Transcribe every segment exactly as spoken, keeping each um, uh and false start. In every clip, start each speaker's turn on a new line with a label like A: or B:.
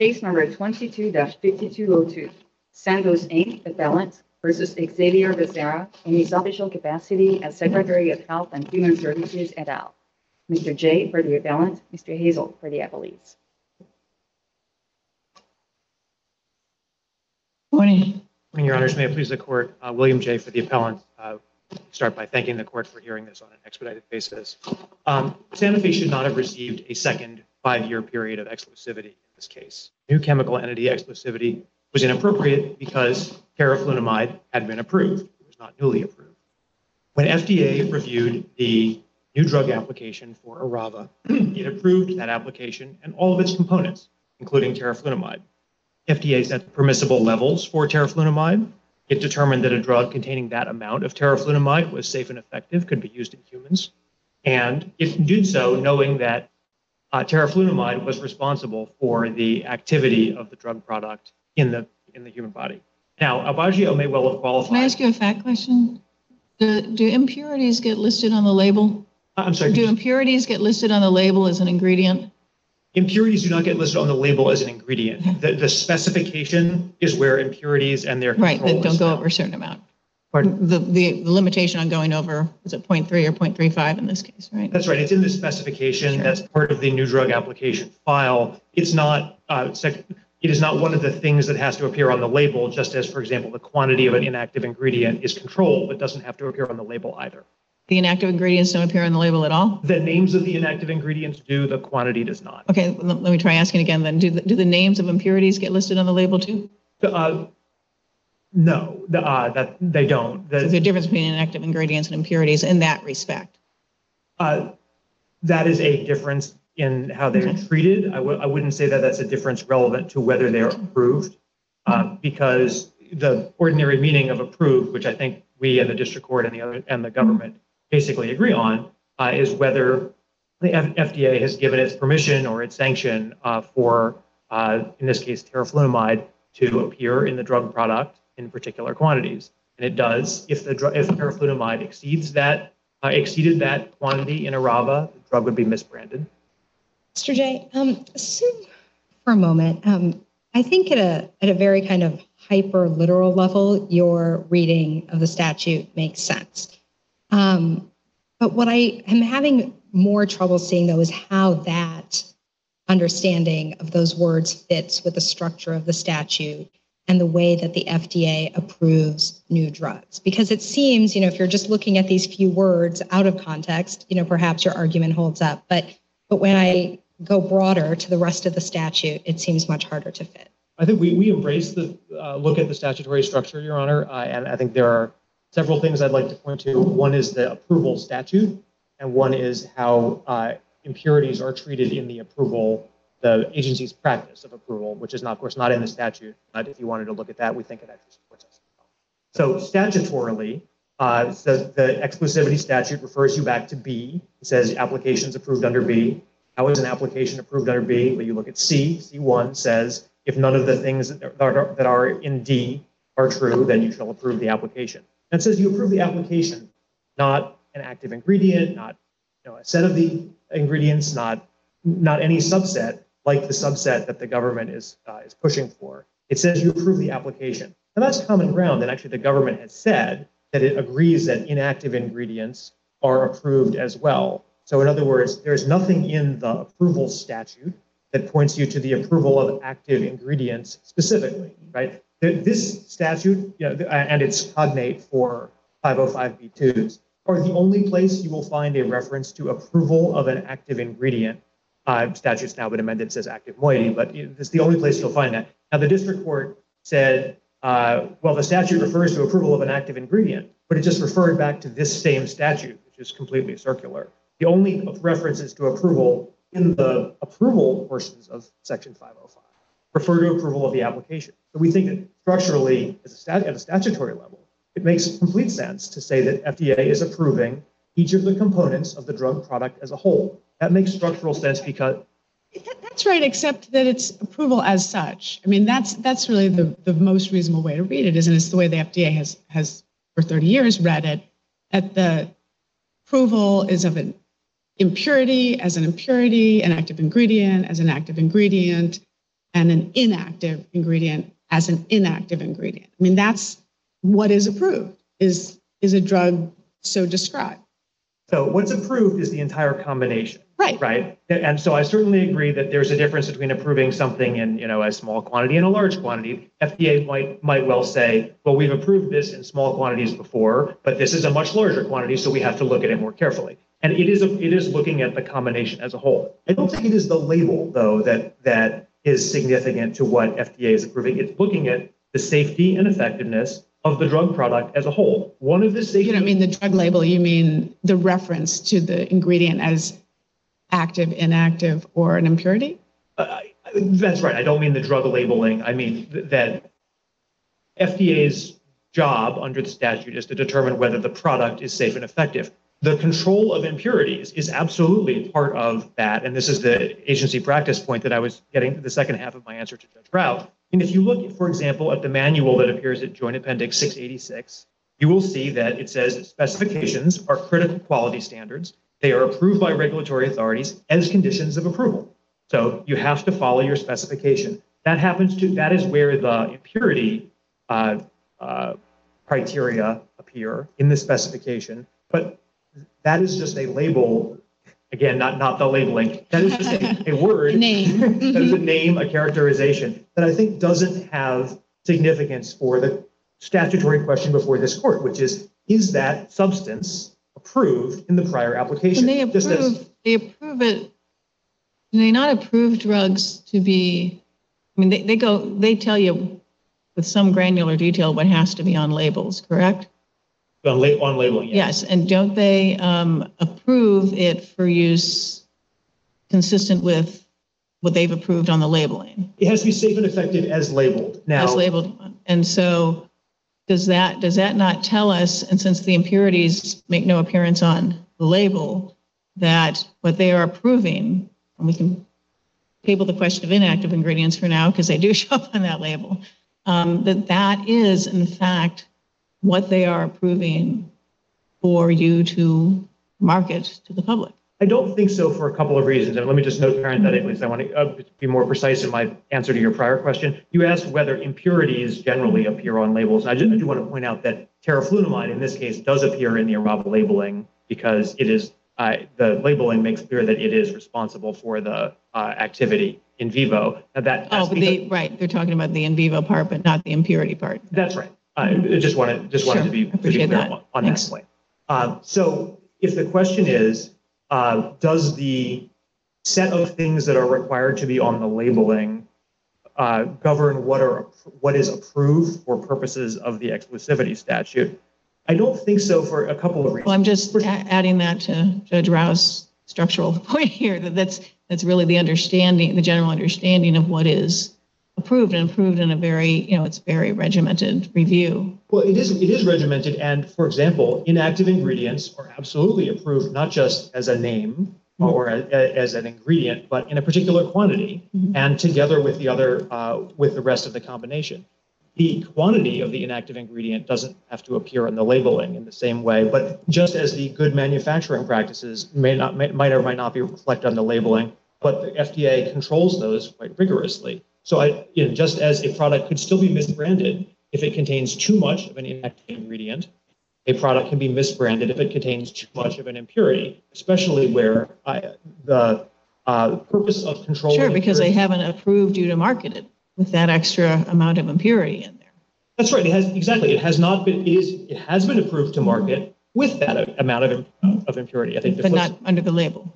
A: Case number twenty-two fifty-two oh two, Sandoz Incorporated. Appellant versus Xavier Becerra in his official capacity as Secretary of Health and Human Services et al. Mister J for the appellant, Mister Hazel for the appellees.
B: Morning.
C: Morning, Your Honors. May it please the Court. Uh, William J for the appellant. Uh, start by thanking the Court for hearing this on an expedited basis. Um, Sanofi should not have received a second five-year period of exclusivity in this case. New chemical entity exclusivity was inappropriate because teriflunomide had been approved. It was not newly approved. When F D A reviewed the new drug application for Arava, it approved that application and all of its components, including teriflunomide. F D A set permissible levels for teriflunomide. It determined that a drug containing that amount of teriflunomide was safe and effective, could be used in humans. And it did so knowing that uh, teriflunomide was responsible for the activity of the drug product in the in the human body. Now, Aubagio may well have qualified.
B: Can I ask you a fact question? Do, do impurities get listed on the label?
C: Uh, I'm sorry.
B: Do impurities get listed on the label as an ingredient?
C: Impurities do not get listed on the label as an ingredient. The, the specification is where impurities and their
B: Right, that don't go
C: found.
B: over a certain amount.
C: Pardon?
B: The, the, the limitation on going over, is it zero point three or zero point three five in this case, right?
C: That's right. It's in the specification.
B: Sure.
C: That's part of the new drug application file. It's not, uh, sec- it is not one of the things that has to appear on the label, just as, for example, the quantity of an inactive ingredient is controlled, but doesn't have to appear on the label either.
B: The inactive ingredients don't appear on the label at all?
C: The names of the inactive ingredients do, the quantity does not.
B: Okay, let me try asking again then. Do the, do the names of impurities get listed on the label too?
C: Uh, no, the, uh, that they don't. The,
B: So there's a difference between inactive ingredients and impurities in that respect.
C: Uh, that is a difference in how they're
B: Okay.
C: treated. I w- I wouldn't say that that's a difference relevant to whether they're approved, uh, because the ordinary meaning of approved, which I think we and the district court and the other and the government basically agree on, uh, is whether the F- FDA has given its permission or its sanction uh, for, uh, in this case, teriflunomide to appear in the drug product in particular quantities. And it does. If the dr- if teriflunomide exceeds that uh, exceeded that quantity in Arava, the drug would be misbranded.
D: Mister J, um, assume for a moment, um, I think at a at a very kind of hyper literal level, your reading of the statute makes sense. Um, but what I am having more trouble seeing, though, is how that understanding of those words fits with the structure of the statute and the way that the F D A approves new drugs. Because it seems, you know, if you're just looking at these few words out of context, you know, perhaps your argument holds up. But but when I go broader to the rest of the statute, it seems much harder to fit.
C: I think we, we embrace the uh, look at the statutory structure, Your Honor, uh, and I think there are several things I'd like to point to. One is the approval statute, and one is how uh, impurities are treated in the approval, the agency's practice of approval, which is not, of course, not in the statute. But if you wanted to look at that, we think it actually supports us. So statutorily, uh, so the exclusivity statute refers you back to B. It says applications approved under B. How is an application approved under B? Well, you look at C. C one says if none of the things that are, that are in D are true, then you shall approve the application. And it says you approve the application, not an active ingredient, not you know, a set of the ingredients, not not any subset like the subset that the government is uh, is pushing for. It says you approve the application. And that's common ground. And actually, the government has said that it agrees that inactive ingredients are approved as well. So in other words, there's nothing in the approval statute that points you to the approval of active ingredients specifically, right? This statute, you know, and it's cognate for five oh five B twos, are the only place you will find a reference to approval of an active ingredient. Uh, statute's now been amended, it says active moiety, but it's the only place you'll find that. Now, the district court said, uh, well, the statute refers to approval of an active ingredient, but it just referred back to this same statute, which is completely circular. The only references to approval in the approval portions of Section five oh five refer to approval of the application. So we think that structurally, as a stat- at a statutory level, it makes complete sense to say that F D A is approving each of the components of the drug product as a whole. That makes structural sense because...
E: That's right, except that it's approval as such. I mean, that's that's really the, the most reasonable way to read it, isn't it? It's the way the F D A has, has for thirty years read it, that the approval is of an impurity as an impurity, an active ingredient as an active ingredient, and an inactive ingredient as an inactive ingredient. I mean, that's what is approved, is, is a drug so described.
C: So what's approved is the entire combination.
E: Right.
C: Right. And so I certainly agree that there's a difference between approving something in, you know, a small quantity and a large quantity. F D A might might well say, well, we've approved this in small quantities before, but this is a much larger quantity, so we have to look at it more carefully. And it is a, it is looking at the combination as a whole. I don't think it is the label, though, that that is significant to what F D A is approving. It's looking at the safety and effectiveness of the drug product as a whole. One of the safety.
E: You don't mean the drug label, you mean the reference to the ingredient as active, inactive, or an impurity?
C: Uh, that's right. I don't mean the drug labeling. I mean th- that F D A's job under the statute is to determine whether the product is safe and effective. The control of impurities is absolutely part of that. And this is the agency practice point that I was getting to the second half of my answer to Judge Rao. And if you look, for example, at the manual that appears at Joint Appendix six eighty-six, you will see that it says specifications are critical quality standards. They are approved by regulatory authorities as conditions of approval. So you have to follow your specification. That happens to, that is where the impurity uh, uh, criteria appear in the specification. But that is just a label, again, not, not the labeling. That is just a, a word.
E: A name.
C: That is a name, a characterization that I think doesn't have significance for the statutory question before this court, which is, is that substance approved in the prior application?
B: When they
C: Just as-
B: approve, they approve it, do they not approve drugs to be, I mean, they, they go, they tell you with some granular detail what has to be on labels, correct?
C: On, la- on labeling, yes.
B: Yes, and don't they um, approve it for use consistent with what they've approved on the labeling?
C: It has to be safe and effective as labeled. Now,
B: As labeled. And so does that, does that not tell us, and since the impurities make no appearance on the label, that what they are approving, and we can table the question of inactive ingredients for now because they do show up on that label, um, that that is in fact what they are approving for you to market to the public?
C: I don't think so for a couple of reasons. And let me just note parenthetically, because I want to uh, be more precise in my answer to your prior question. You asked whether impurities generally appear on labels. And I, just, I do want to point out that teriflunomide in this case does appear in the Araba labeling because it is uh, the labeling makes clear that it is responsible for the uh, activity in vivo. Now that
B: Oh, but they, right, they're talking about the in vivo part, but not the impurity part.
C: That's right. I just wanted just wanted
B: Sure,
C: to be, to be
B: appreciate
C: clear
B: that.
C: on, on
B: Thanks.
C: that point. Uh, so if the question is, uh, does the set of things that are required to be on the labeling uh, govern what are what is approved for purposes of the exclusivity statute? I don't think so for a couple of reasons.
B: Well, I'm just a- adding that to Judge Rao's structural point here, that that's, that's really the understanding, the general understanding of what is approved and approved in a very, you know, it's very regimented review.
C: Well, it is it is regimented, and for example, inactive ingredients are absolutely approved not just as a name or a, a, as an ingredient, but in a particular quantity,
B: Mhm.
C: and together with the other uh, with the rest of the combination. The quantity of the inactive ingredient doesn't have to appear in the labeling in the same way, but just as the good manufacturing practices may not may, might or might not be reflected on the labeling, but the F D A controls those quite rigorously. So I, you know, just as a product could still be misbranded if it contains too much of an inactive ingredient, a product can be misbranded if it contains too much of an impurity, especially where I, the uh, purpose of controlling.
B: Sure, because they
C: impurity-
B: haven't approved you to market it with that extra amount of impurity in there.
C: That's right. It has exactly. It has not been. It is. It has been approved to market with that amount of of impurity. I think. The
B: But
C: flip-
B: not under the label.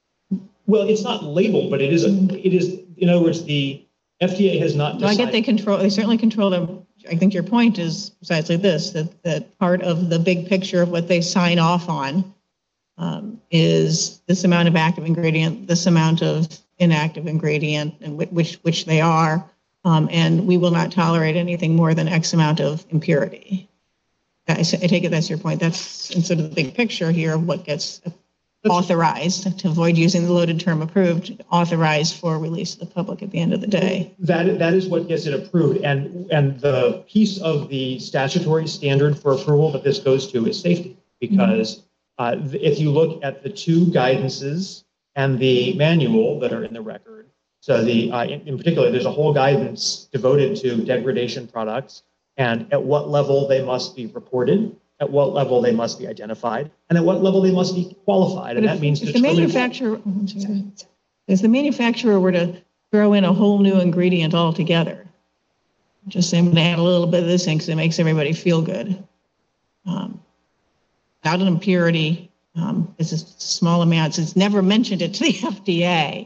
C: Well, it's not labeled, but it is. A, it is. In other words, the F D A has not.
B: No, I
C: Decided,
B: get they control, they certainly control them. I think your point is precisely this, that, that part of the big picture of what they sign off on um, is this amount of active ingredient, this amount of inactive ingredient, and whi- which, which they are. Um, and we will not tolerate anything more than X amount of impurity. I, s- I take it that's your point. That's in sort of the big picture here of what gets authorized, to avoid using the loaded term approved, authorized for release to the public at the end of the day.
C: That that is what gets it approved, and and the piece of the statutory standard for approval that this goes to is safety, because uh, if you look at the two guidances and the manual that are in the record, So the uh, in, in particular, there's a whole guidance devoted to degradation products and at what level they must be reported, at what level they must be identified, and at what level they must be qualified. And
B: But
C: that
B: if,
C: means
B: if the
C: determining-
B: manufacturer, oh, I'm sorry. If the manufacturer were to throw in a whole new ingredient altogether, just saying, I'm going to add a little bit of this in because it makes everybody feel good. Um, without an impurity, um, it's just small amounts. It's never mentioned it to the F D A.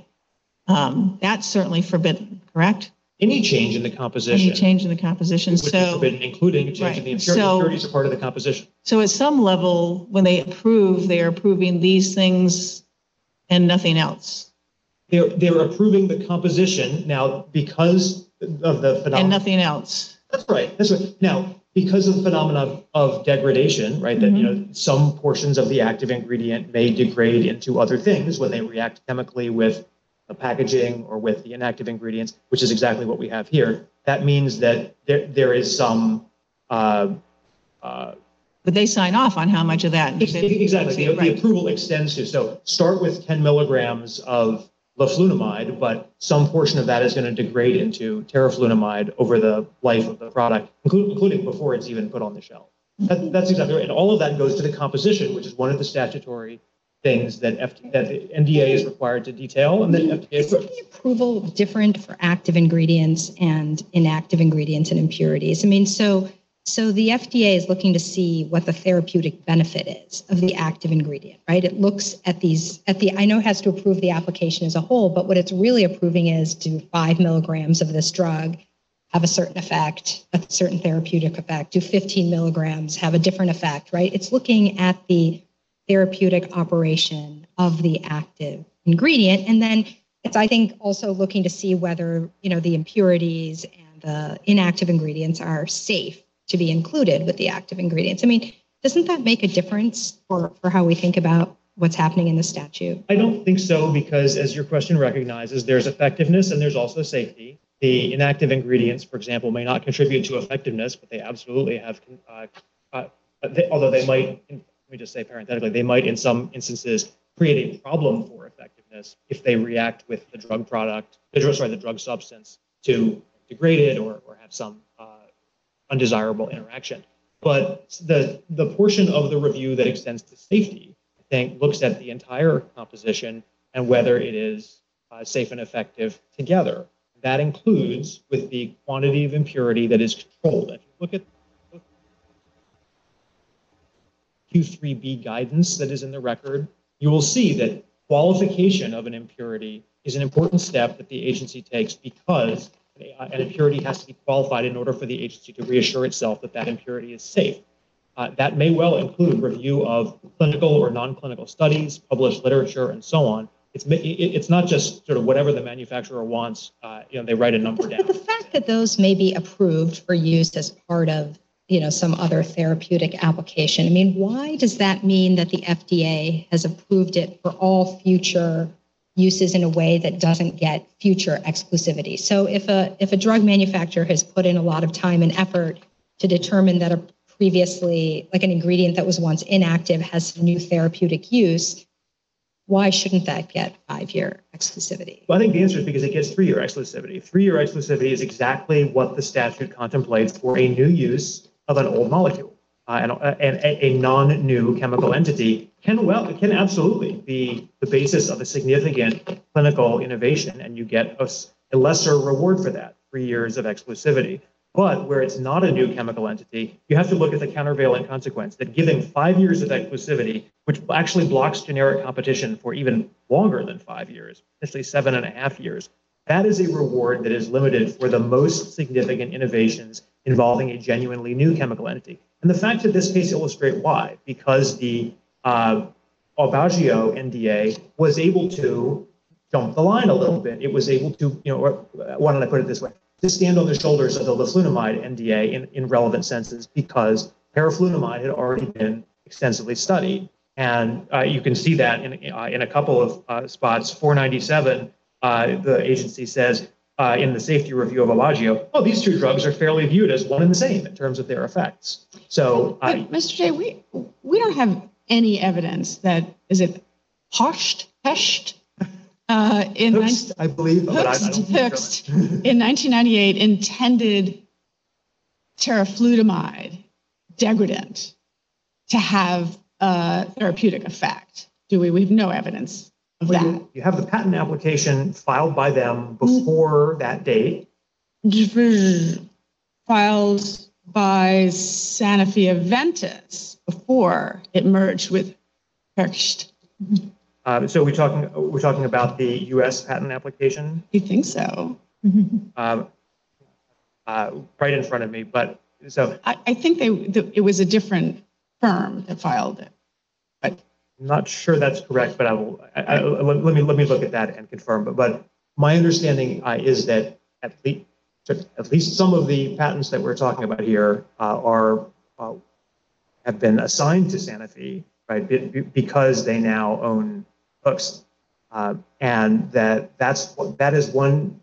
B: Um, that's certainly forbidden, correct?
C: any change in the composition
B: Any change in the composition.
C: would be
B: So,
C: forbidden, including change
B: right.
C: in the impurities.
B: So-
C: Impurities are part of the composition.
B: so at some level, when they approve, they are approving these things and nothing else,
C: They're, they're approving the composition now because of the
B: and
C: phenomenon.
B: nothing else.
C: That's right. That's right. Now, because of the phenomena of degradation, right, that, you know, some portions of the active ingredient may degrade into other things when they react chemically with the packaging or with the inactive ingredients, which is exactly what we have here. That means that there, there is some, uh, uh,
B: But they sign off on how much of that.
C: ex- exactly, the, the
B: Right.
C: approval extends to, so start with ten milligrams of leflunomide, but some portion of that is going to degrade into teriflunomide over the life of the product, including, including before it's even put on the shelf. That, that's exactly right. And all of that goes to the composition, which is one of the statutory things that, F, that the N D A is required to detail, and then F D A.
D: Isn't the approval different for active ingredients and inactive ingredients and impurities? I mean, so so the F D A is looking to see what the therapeutic benefit is of the active ingredient, right? It looks at these, at the, I know it has to approve the application as a whole, but what it's really approving is do five milligrams of this drug have a certain effect, a certain therapeutic effect? Do fifteen milligrams have a different effect, right? It's looking at the therapeutic operation of the active ingredient. And then it's, I think, also looking to see whether, you know, the impurities and the inactive ingredients are safe to be included with the active ingredients. I mean, doesn't that make a difference for, for how we think about what's happening in the statute?
C: I don't think so, because as your question recognizes, there's effectiveness and there's also safety. The inactive ingredients, for example, may not contribute to effectiveness, but they absolutely have, uh, uh, they, although they might, let me just say parenthetically, they might in some instances create a problem for effectiveness if they react with the drug product, the drug, sorry, the drug substance to degrade it or, or have some uh, undesirable interaction. But the, the portion of the review that extends to safety, I think, looks at the entire composition and whether it is uh, safe and effective together. That includes with the quantity of impurity that is controlled. If you look at Q three B guidance that is in the record, you will see that qualification of an impurity is an important step that the agency takes because an impurity has to be qualified in order for the agency to reassure itself that that impurity is safe. Uh, that may well include review of clinical or non-clinical studies, published literature, and so on. It's, it's not just sort of whatever the manufacturer wants, uh, you know, they write a number
D: But,
C: down.
D: but the fact that those may be approved for use as part of, you know, some other therapeutic application, I mean, why does that mean that the F D A has approved it for all future uses in a way that doesn't get future exclusivity? So if a if a drug manufacturer has put in a lot of time and effort to determine that a previously, like an ingredient that was once inactive has some new therapeutic use, why shouldn't that get five-year exclusivity?
C: Well, I think the answer is because it gets three-year exclusivity. Three-year exclusivity is exactly what the statute contemplates for a new use of an old molecule. Uh, and, uh, and a, a non-new chemical entity can well can absolutely be the basis of a significant clinical innovation, and you get a, a lesser reward for that, three years of exclusivity. But where it's not a new chemical entity, you have to look at the countervailing consequence that giving five years of exclusivity, which actually blocks generic competition for even longer than five years, potentially seven and a half years, that is a reward that is limited for the most significant innovations involving a genuinely new chemical entity. And the facts of this case illustrate why, because the uh, Aubagio N D A was able to jump the line a little bit. It was able to, you know, or why don't I put it this way, to stand on the shoulders of the leflunomide N D A in, in relevant senses because teriflunomide had already been extensively studied. And uh, you can see that in, uh, in a couple of uh, spots. four ninety-seven, uh, the agency says uh, in the safety review of Aubagio, oh, these two drugs are fairly viewed as one and the same in terms of their effects. So, uh,
E: But Mister J, we we don't have any evidence that, is it hushed, hushed, uh, in
C: Hookst, I believe. but I- I don't
E: Hookst,
C: think
E: Hookst
C: so.
E: in nineteen ninety-eight intended teriflutamide degradant to have a therapeutic effect. Do we? We have no evidence of
C: Well,
E: that.
C: You you have the patent application filed by them before that date.
E: Filed by Sanofi Aventis before it merged with Hookst.
C: Uh, so we're talking, we're talking about the U S patent application,
E: You think so?
C: um, uh, right in front of me. But so
E: I, I think they, the, it was a different firm that filed it.
C: I'm not sure that's correct, but I will, I, I, let, let me, let me look at that and confirm. But, but my understanding uh, is that at least, at least some of the patents that we're talking about here uh, are, uh, have been assigned to Sanofi, right? Be, be, because they now own Hookst. Uh, and that that's, that is one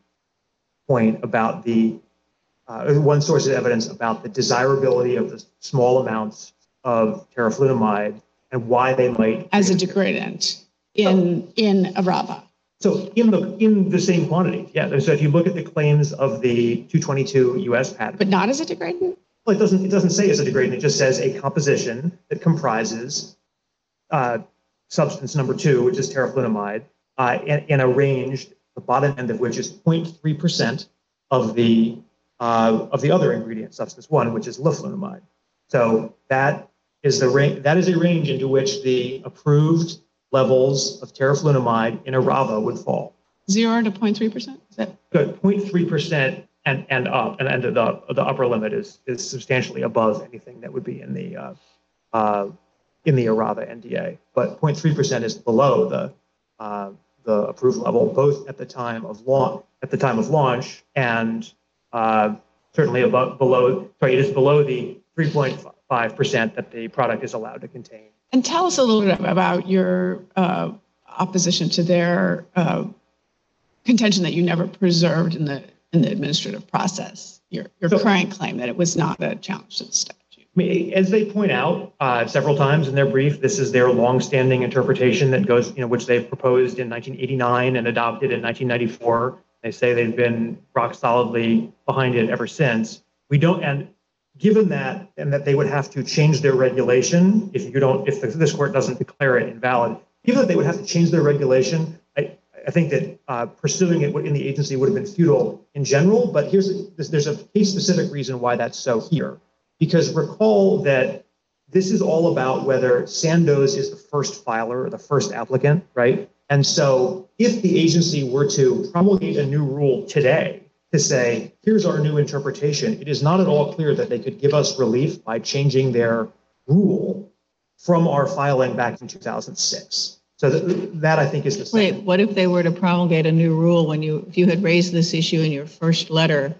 C: point about the, uh, one source of evidence about the desirability of the small amounts of teriflunomide and why they might
E: As a degradant in, in Arava.
C: So in the in the same quantity, yeah. So if you look at the claims of the two twenty-two U S patent,
E: But not as a degradant?
C: well, it doesn't it doesn't say as a degradant. It just says a composition that comprises uh, substance number two, which is teriflunomide, uh, in, in a range, the bottom end of which is zero point three percent of the uh, of the other ingredient, substance one, which is leflunomide. So that is the range. That is a range into which the approved levels of teriflunomide in Arava would fall.
E: Zero to zero point three percent? Is that?
C: Good, zero point three percent and, and up, and, and the, the upper limit is, is substantially above anything that would be in the uh, uh, in the Arava N D A. But zero point three percent is below the uh, the approved level, both at the time of launch, at the time of launch, and uh, certainly above below. Sorry, it is below the three point five percent that the product is allowed to contain.
E: And tell us a little bit about your uh, opposition to their uh, contention that you never preserved in the in the administrative process. Your your
C: So-
E: current claim that it was not a challenge to the statute.
C: I mean, as they point out uh, several times in their brief, this is their longstanding interpretation that goes, you know, which they've proposed in nineteen eighty-nine and adopted in nineteen ninety-four. They say they've been rock solidly behind it ever since. We don't, and given that, and that they would have to change their regulation if you don't, if this court doesn't declare it invalid, given that they would have to change their regulation, I, I think that uh, pursuing it in the agency would have been futile in general. But here's a, there's a case-specific reason why that's so here. Because recall that this is all about whether Sandoz is the first filer or the first applicant, right? And so if the agency were to promulgate a new rule today to say, here's our new interpretation, it is not at all clear that they could give us relief by changing their rule from our filing back in two thousand six. So that, that I think is the
B: Wait,
C: second.
B: what if they were to promulgate a new rule when you, if you had raised this issue in your first letter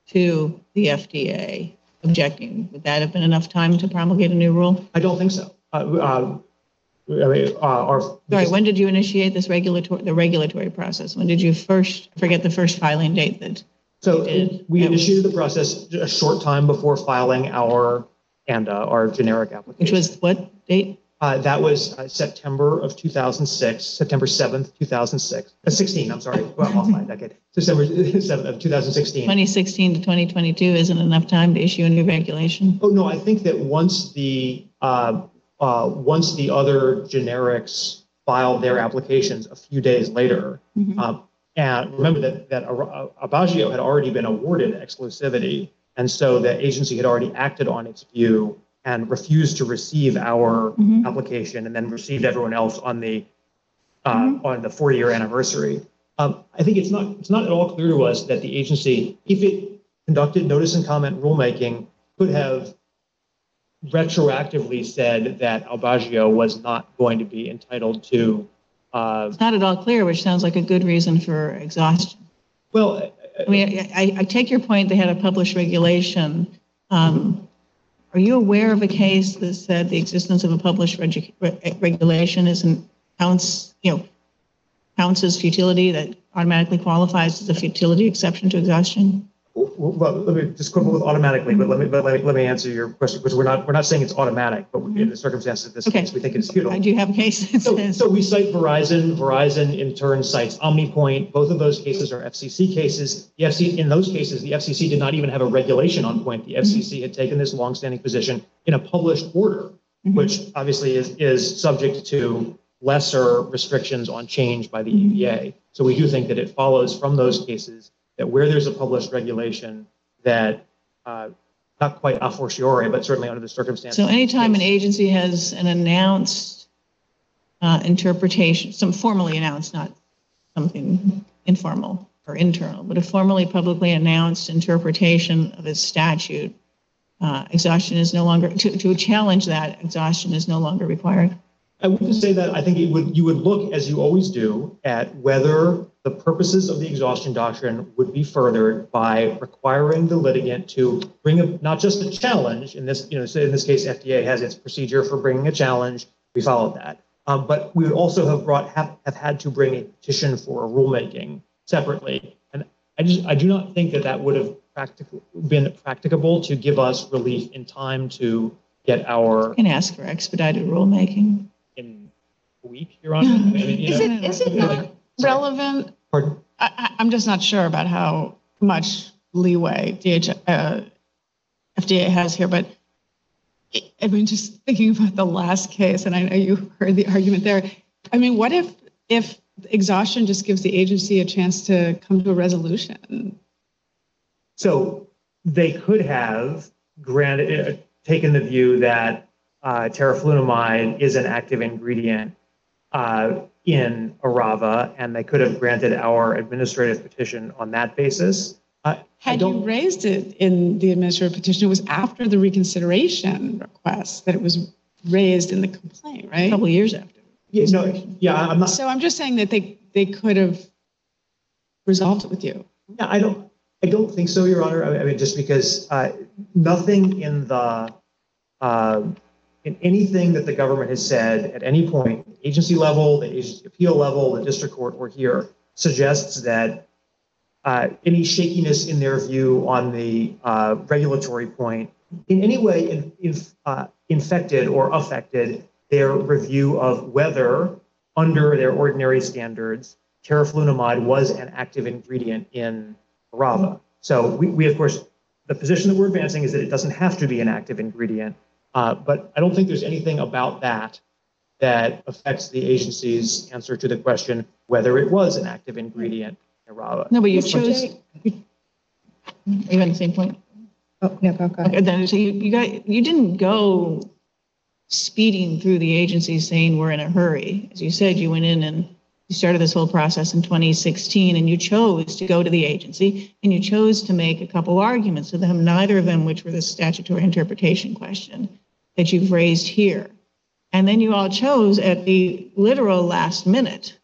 B: to the F D A objecting, would that have been enough time to promulgate a new rule?
C: I don't think so. Uh, uh, I mean, uh, our,
B: Sorry, when did you initiate this regulatory, the regulatory process? When did you first, I forget the first filing date that,
C: So
B: You did.
C: we
B: That was-
C: initiated the process a short time before filing our and uh, our generic application.
B: which was what date?
C: Uh, that was uh, September of two thousand six, September seventh, two thousand six, uh, sixteen, I'm sorry, well, I'm off by a decade, December seventh of two thousand sixteen.
B: twenty sixteen to twenty twenty-two isn't enough time to issue a new regulation?
C: Oh, no, I think that once the, uh, uh, once the other generics filed their applications a few days later,
B: Mhm.
C: um, and remember that, that Ar- Aubagio had already been awarded exclusivity, and so the agency had already acted on its view and refused to receive our
B: Mhm.
C: application, and then received everyone else on the uh,
B: Mhm.
C: on the four-year anniversary. Um, I think it's not it's not at all clear to us that the agency, if it conducted notice and comment rulemaking, could have retroactively said that Aubagio was not going to be entitled to. Uh,
B: It's not at all clear, which sounds like a good reason for exhaustion.
C: well,
B: I mean, I, I take your point, they had a published regulation. Um, Are you aware of a case that said the existence of a published regu- re- regulation isn't counts, you know, counts as futility, that automatically qualifies as a futility exception to exhaustion?
C: well, let me just quibble with automatically, but let me, but let me, let me answer your question, because we're not, we're not saying it's automatic, but in the circumstances of this
B: Okay.
C: case, we think it's futile.
B: I do have a case that
C: So,
B: says,
C: so we cite Verizon. Verizon in turn cites OmniPoint. Both of those cases are F C C cases. The F C C, in those cases, the F C C did not even have a regulation on point. The F C C had taken this longstanding position in a published order,
B: Mhm.
C: which obviously is, is subject to lesser restrictions on change by the E P A. So we do think that it follows from those cases that where there's a published regulation that, uh, not quite a fortiori, but certainly under the circumstances.
B: so anytime an agency has an announced uh, interpretation, some formally announced, not something informal or internal, but a formally publicly announced interpretation of a statute, uh, exhaustion is no longer, to, to challenge that, exhaustion is no longer required.
C: I wouldn't say that. I think it would, you would look, as you always do, at whether the purposes of the exhaustion doctrine would be furthered by requiring the litigant to bring a, not just a challenge. In this, you know, say in this case, F D A has its procedure for bringing a challenge. We followed that. Um, but we would also have brought, have, have had to bring a petition for a rulemaking separately. And I just, I do not think that that would have practic- been practicable to give us relief in time to get our,
B: You can ask for expedited rulemaking.
C: in a week, Your Honor. I mean, you
E: Is
C: know,
E: it, is it not relevant?
C: Pardon?
E: I, I- I'm just not sure about how much leeway D H, uh, F D A has here, but I- I mean, just thinking about the last case, and I know you heard the argument there. I mean, what if, if exhaustion just gives the agency a chance to come to a resolution?
C: So they could have granted, uh, taken the view that uh, teriflunomide is an active ingredient uh, in Arava, and they could have granted our administrative petition on that basis. Uh, I
E: Had you
C: don't,
E: raised it in the administrative petition, it was after the reconsideration request that it was raised in the complaint,
B: A
E: right?
B: couple of years after.
C: yeah, no, yeah, I'm not.
E: So I'm just saying that they, they could have resolved it with you.
C: Yeah, I don't. I don't think so, Your Honor. I mean, I mean just because uh, nothing in the uh, in anything that the government has said at any point, agency level, the agency appeal level, the district court, or here, suggests that uh, any shakiness in their view on the uh, regulatory point in any way in, in, uh, infected or affected their review of whether, under their ordinary standards, teriflunomide was an active ingredient in Arava. So we, we, of course, the position that we're advancing is that it doesn't have to be an active ingredient, uh, but I don't think there's anything about that that affects the agency's answer to the question whether it was an active ingredient in Arava.
B: No, but you
D: Mister
B: chose,
D: J-
B: you you had the same point.
D: Oh, no, go, go ahead.
B: Okay, then, so you, you got, you didn't go speeding through the agency saying we're in a hurry. As you said, you went in and you started this whole process in twenty sixteen, and you chose to go to the agency, and you chose to make a couple arguments to them, neither of them which were the statutory interpretation question that you've raised here. And then you all chose at the literal last minute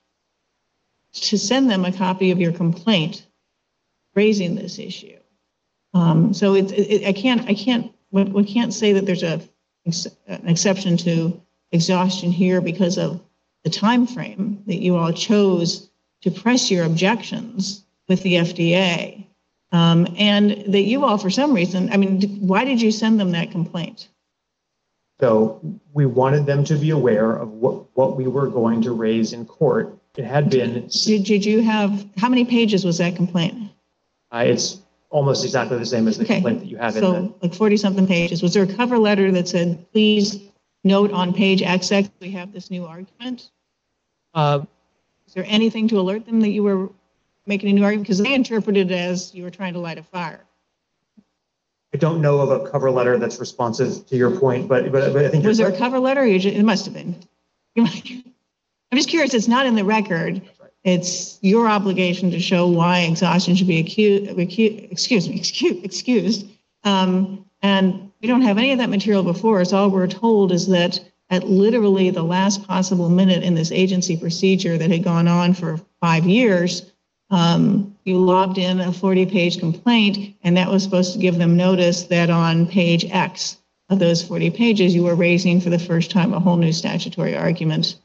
B: to send them a copy of your complaint raising this issue. Um, so it, it, I can't, I can't, we, we can't say that there's a an exception to exhaustion here because of the time frame that you all chose to press your objections with the F D A, um, and that you all, for some reason, I mean, why did you send them that complaint?
C: So we wanted them to be aware of what, what we were going to raise in court. It had been,
B: Did, did you have, how many pages was that complaint?
C: uh, it's almost exactly the same as the
B: Okay,
C: complaint that you have in the.
B: so like forty something pages. Was there a cover letter that said, please note on page X X, we have this new argument?
C: Uh,
B: Is there anything to alert them that you were making a new argument? Because they interpreted it as you were trying to light a fire.
C: I don't know of a cover letter that's responsive to your point, but, but, but I think.
B: Was
C: you're
B: there a
C: correct.
B: cover letter? Or you ju- it must have been. You might- I'm just curious, it's not in the record.
C: That's right.
B: It's your obligation to show why exhaustion should be accused, excuse me, excused, excused. Um, and we don't have any of that material before us. All we're told is that at literally the last possible minute in this agency procedure that had gone on for five years, um, you lobbed in a forty page complaint, and that was supposed to give them notice that on page X of those forty pages, you were raising for the first time a whole new statutory argument.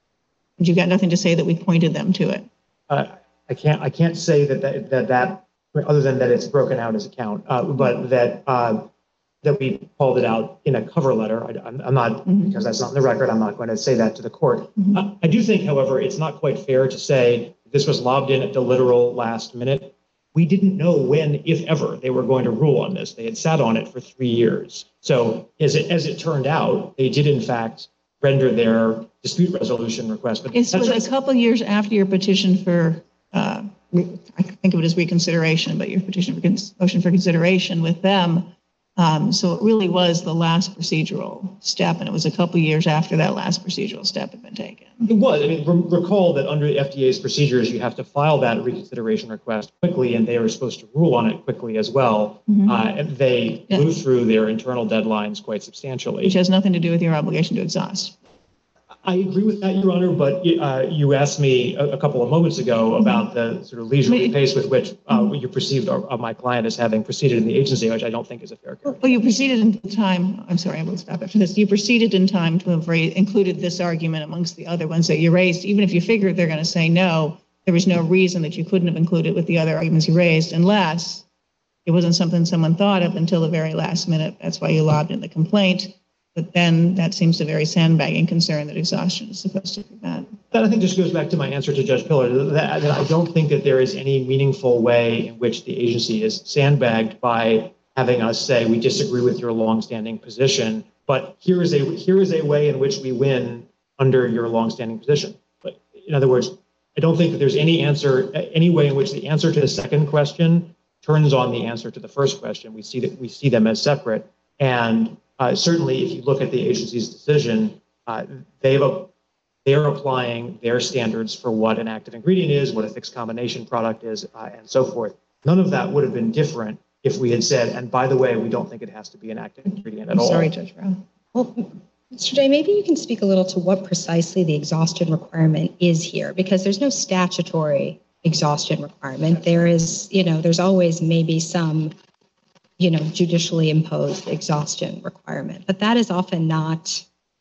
B: And you got nothing to say that we pointed them to it.
C: Uh, I can't, I can't say that that, that, that other than that it's broken out as a count, uh, but that uh, that we called it out in a cover letter. I, I'm, I'm not,
B: Mhm.
C: because that's not in the record, I'm not going to say that to the court.
B: Mhm.
C: Uh, I do think, however, it's not quite fair to say this was lobbed in at the literal last minute. We didn't know when, if ever, they were going to rule on this. They had sat on it for three years. So as it, as it turned out, they did in fact render their dispute resolution request. But
B: It was
C: that's-
B: a couple years after your petition for, uh, re- I think of it as reconsideration, but your petition for cons- motion for consideration with them. Um, so it really was the last procedural step, and it was a couple years after that last procedural step had been taken.
C: It was. I mean, re- recall that under the F D A's procedures, you have to file that reconsideration request quickly, and they were supposed to rule on it quickly as well.
B: Mhm.
C: Uh, and they
B: Yeah.
C: blew through their internal deadlines quite substantially.
B: Which has nothing to do with your obligation to exhaust.
C: I agree with that, Your Honor, but uh, you asked me a, a couple of moments ago about the sort of leisurely pace with which uh, you perceived of, of my client as having proceeded in the agency, which I don't think is a fair characterization.
B: Well, you proceeded in time, I'm sorry, I will stop after this. You proceeded in time to have ra- included this argument amongst the other ones that you raised, even if you figured they're going to say no, there was no reason that you couldn't have included with the other arguments you raised unless it wasn't something someone thought of until the very last minute. That's why you lobbed in the complaint. But then that seems a very sandbagging concern that exhaustion is supposed to prevent.
C: That I think just goes back to my answer to Judge Pillar, that, that I don't think that there is any meaningful way in which the agency is sandbagged by having us say we disagree with your longstanding position, but here is a here is a way in which we win under your longstanding position. But in other words, I don't think that there's any answer, any way in which the answer to the second question turns on the answer to the first question. We see that we see them as separate. And uh, certainly, if you look at the agency's decision, uh, they've a, they're applying their standards for what an active ingredient is, what a fixed combination product is, uh, and so forth. None of that would have been different if we had said, and by the way, we don't think it has to be an active ingredient at
B: I'm
C: all.
B: sorry, Judge Brown.
D: Well, Mister J, maybe you can speak a little to what precisely the exhaustion requirement is here, because there's no statutory exhaustion requirement. There is, you know, there's always maybe some, you know, judicially imposed exhaustion requirement, but that is often not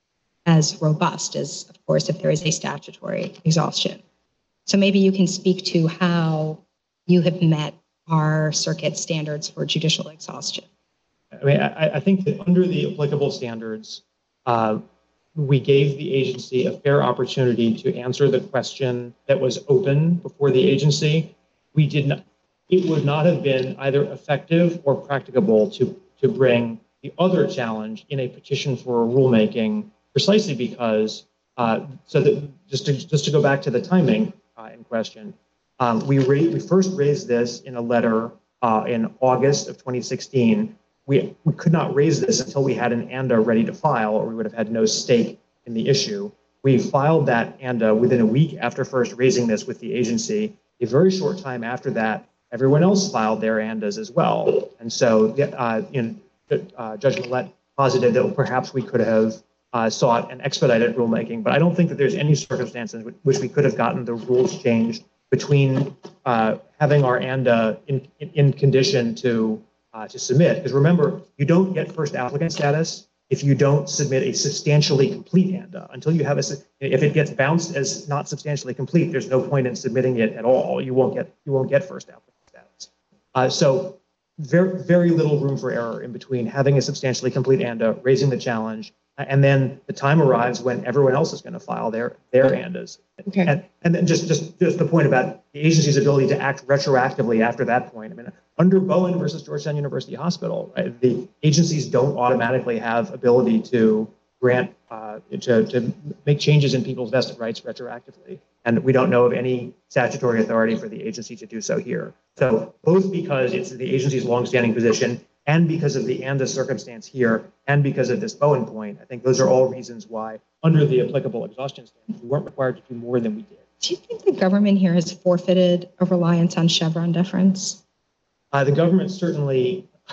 D: as robust as, of course, if there is a statutory exhaustion. So maybe you can speak to how you have met our circuit standards for judicial exhaustion.
C: I mean, I, I think that under the applicable standards, uh, we gave the agency a fair opportunity to answer the question that was open before the agency. We did not, it would not have been either effective or practicable to, to bring the other challenge in a petition for a rulemaking, precisely because, uh, so that just to, just to go back to the timing uh, in question, um, we, ra- we first raised this in a letter uh, in August of twenty sixteen. We, we could not raise this until we had an A N D A ready to file, or we would have had no stake in the issue. We filed that A N D A within a week after first raising this with the agency. A very short time after that, everyone else filed their A N D As as well. And so uh, in, uh, Judge Millett posited that perhaps we could have uh, sought an expedited rulemaking, but I don't think that there's any circumstance in which we could have gotten the rules changed between uh, having our A N D A in, in, in condition to Uh, to submit. Because remember, you don't get first applicant status if you don't submit a substantially complete A N D A. Until you have a, if it gets bounced as not substantially complete, there's no point in submitting it at all. You won't get, you won't get first applicant status. Uh, so very, very little room for error in between having a substantially complete A N D A, raising the challenge, and then the time arrives when everyone else is going to file their their A N D As.
E: Okay.
C: And, and then just, just, just the point about the agency's ability to act retroactively after that point. I mean, under Bowen versus Georgetown University Hospital, right, the agencies don't automatically have ability to grant, uh, to, to make changes in people's vested rights retroactively. And we don't know of any statutory authority for the agency to do so here. So both because it's the agency's longstanding position and because of the A N D A circumstance here and because of this Bowen point, I think those are all reasons why under the applicable exhaustion standards, we weren't required to do more than we did.
D: Do you think the government here has forfeited a reliance on Chevron deference?
C: Uh, the government certainly,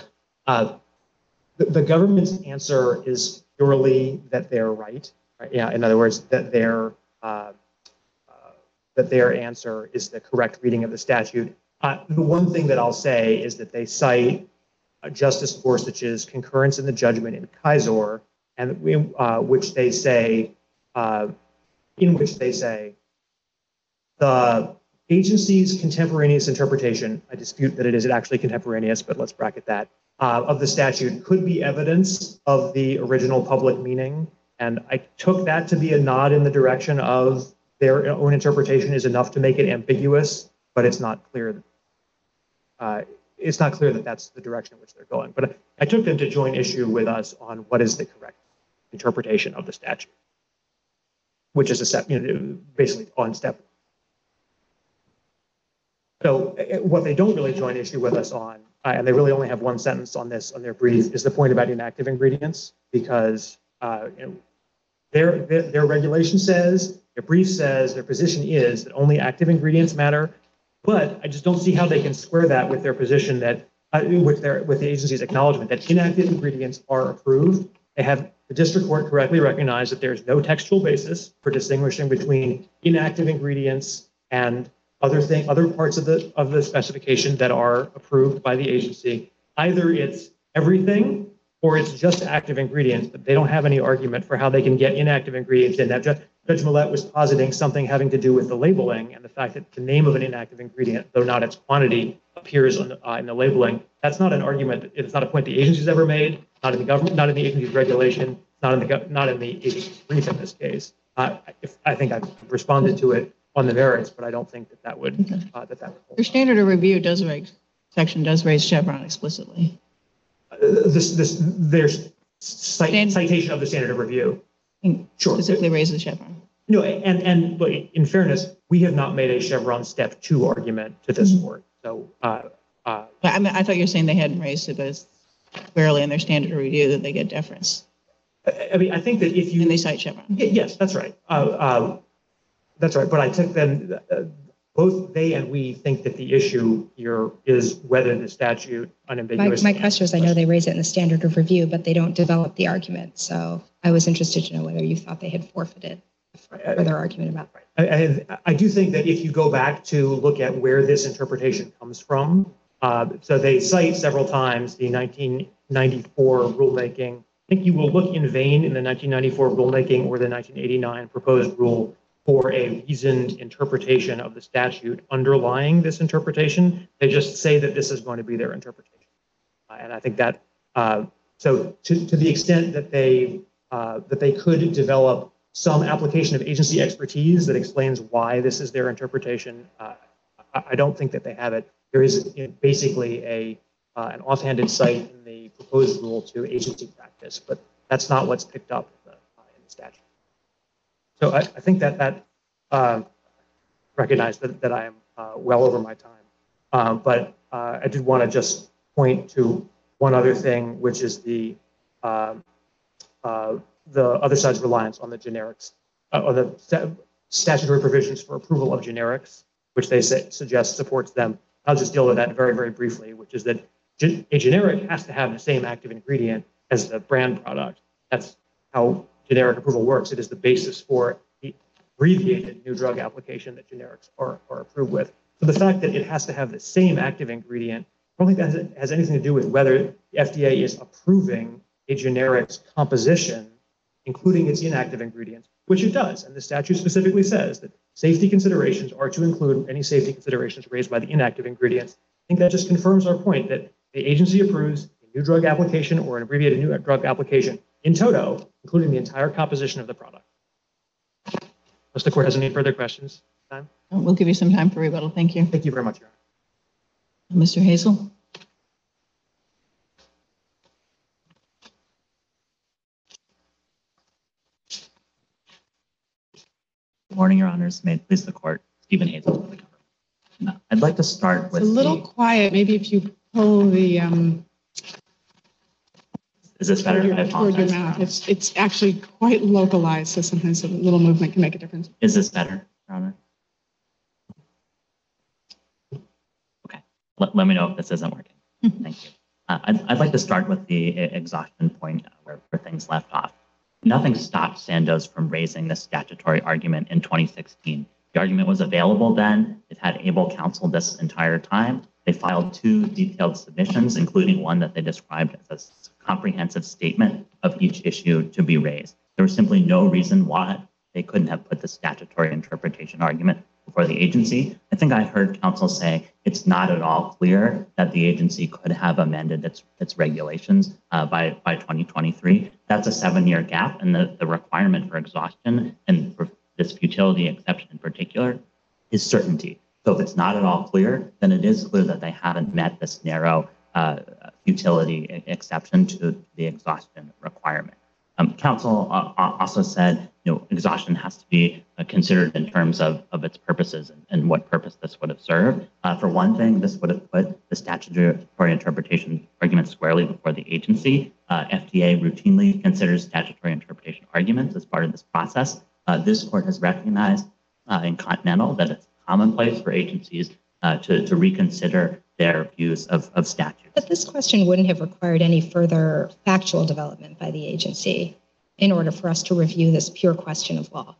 C: uh, the, the government's answer is purely that they're right. right? Yeah, in other words, that their uh, uh, that their answer is the correct reading of the statute. Uh, the one thing that I'll say is that they cite uh, Justice Gorsuch's concurrence in the judgment in Kisor, and we, uh, which they say, uh, in which they say, the agency's contemporaneous interpretation, I dispute that it is actually contemporaneous, but let's bracket that, uh, of the statute could be evidence of the original public meaning. And I took that to be a nod in the direction of their own interpretation is enough to make it ambiguous, but it's not clear. Uh, it's not clear that that's the direction in which they're going. But I took them to join issue with us on what is the correct interpretation of the statute, which is a step, you know, basically on step. So what they don't really join issue with us on, uh, and they really only have one sentence on this on their brief, is the point about inactive ingredients, because uh, you know, their, their their regulation says, their brief says, their position is that only active ingredients matter. But I just don't see how they can square that with their position that, uh, with their with the agency's acknowledgement that inactive ingredients are approved. They have the district court correctly recognized that there's no textual basis for distinguishing between inactive ingredients and other thing, other parts of the of the specification that are approved by the agency. Either it's everything or it's just active ingredients, but they don't have any argument for how they can get inactive ingredients in. That Judge Millett was positing something having to do with the labeling and the fact that the name of an inactive ingredient, though not its quantity, appears on the, uh, in the labeling. That's not an argument. It's not a point the agency's ever made. Not in the government. Not in the agency's regulation. Not in the not in the agency's brief in this case. Uh, if, I think I've responded to it on the merits, but I don't think that that would
B: Okay.
C: uh, that that would hold.
B: Your standard of review does raise, section does raise Chevron explicitly.
C: Uh, this this there's cite,
B: Stand-
C: citation of the standard of review.
B: And
C: Sure.
B: Specifically raises Chevron.
C: No, and and but in fairness, we have not made a Chevron step two argument to this
B: Mm-hmm.
C: court. So uh, uh,
B: But I mean, I thought you were saying they hadn't raised it, but it's squarely in their standard of review that they get deference
C: I, I mean, I think that if you
B: and they cite Chevron.
C: Y- yes, that's right. Uh, uh, that's right. But I took them. Uh, both they and we think that the issue here is whether the statute
D: My,
C: unambiguous.
D: my question is, I know they raise it in the standard of review, but they don't develop the argument. So I was interested to know whether you thought they had forfeited for their argument about.
C: I, I, I do think that if you go back to look at where this interpretation comes from, uh, so they cite several times the nineteen ninety-four rulemaking. I think you will look in vain in the nineteen ninety-four rulemaking or the nineteen eighty-nine proposed rule for a reasoned interpretation of the statute underlying this interpretation. They just say that this is going to be their interpretation. Uh, and I think that, uh, so to, to the extent that they, uh, that they could develop some application of agency expertise that explains why this is their interpretation, uh, I, I don't think that they have it. There is you know, basically a uh, an offhanded cite in the proposed rule to agency practice, but that's not what's picked up in the, uh, in the statute. So I, I think that that uh, recognize that, that I am uh, well over my time, um, but uh, I did want to just point to one other thing, which is the uh, uh, the other side's reliance on the generics, uh, or the st- statutory provisions for approval of generics, which they say, suggest supports them. I'll just deal with that very, very briefly, which is that ge- a generic has to have the same active ingredient as the brand product. That's how generic approval works. It is the basis for the abbreviated new drug application that generics are, are approved with. So the fact that it has to have the same active ingredient, I don't think that has, has anything to do with whether the F D A is approving a generic's composition, including its inactive ingredients, which it does. And the statute specifically says that safety considerations are to include any safety considerations raised by the inactive ingredients. I think that just confirms our point that the agency approves a new drug application or an abbreviated new drug application in toto, including the entire composition of the product. Unless the court has any further questions. Time?
B: We'll give you some time for rebuttal. Thank you.
C: Thank you very much, Your Honor.
B: Mister Hazel?
F: Good morning, Your Honors. May it please the court. Stephen Hazel for the government. I'd like to start
E: It's
F: with
E: a little
F: the,
E: quiet. Maybe if you pull the um,
F: is this better?
E: toward
F: I
E: your, toward your
F: apologize, Your
E: mouth.
F: Honor.
E: It's it's actually quite localized, so sometimes a little movement can make a difference.
F: Is this better, Your Honor? Okay. Let, let me know if this isn't working. Thank you. Uh, I'd, I'd like to start with the e- exhaustion point uh, where, where things left off. Nothing stopped Sandoz from raising this statutory argument in twenty sixteen. The argument was available then. It had able counsel this entire time. They filed two detailed submissions, including one that they described as a comprehensive statement of each issue to be raised. There was simply no reason why they couldn't have put the statutory interpretation argument before the agency. I think I heard counsel say it's not at all clear that the agency could have amended its its regulations uh, by by twenty twenty-three. That's a seven-year gap, and the, the requirement for exhaustion and for this futility exception in particular is certainty. So if it's not at all clear, then it is clear that they haven't met this narrow uh, futility exception to the exhaustion requirement. Um, counsel uh, also said, you know, exhaustion has to be uh, considered in terms of, of its purposes and, and what purpose this would have served. Uh, for one thing, this would have put the statutory interpretation argument squarely before the agency. Uh, F D A routinely considers statutory interpretation arguments as part of this process. Uh, this court has recognized uh, in Continental that it's commonplace for agencies uh, to, to reconsider their views of, of statutes.
D: But this question wouldn't have required any further factual development by the agency in order for us to review this pure question of law.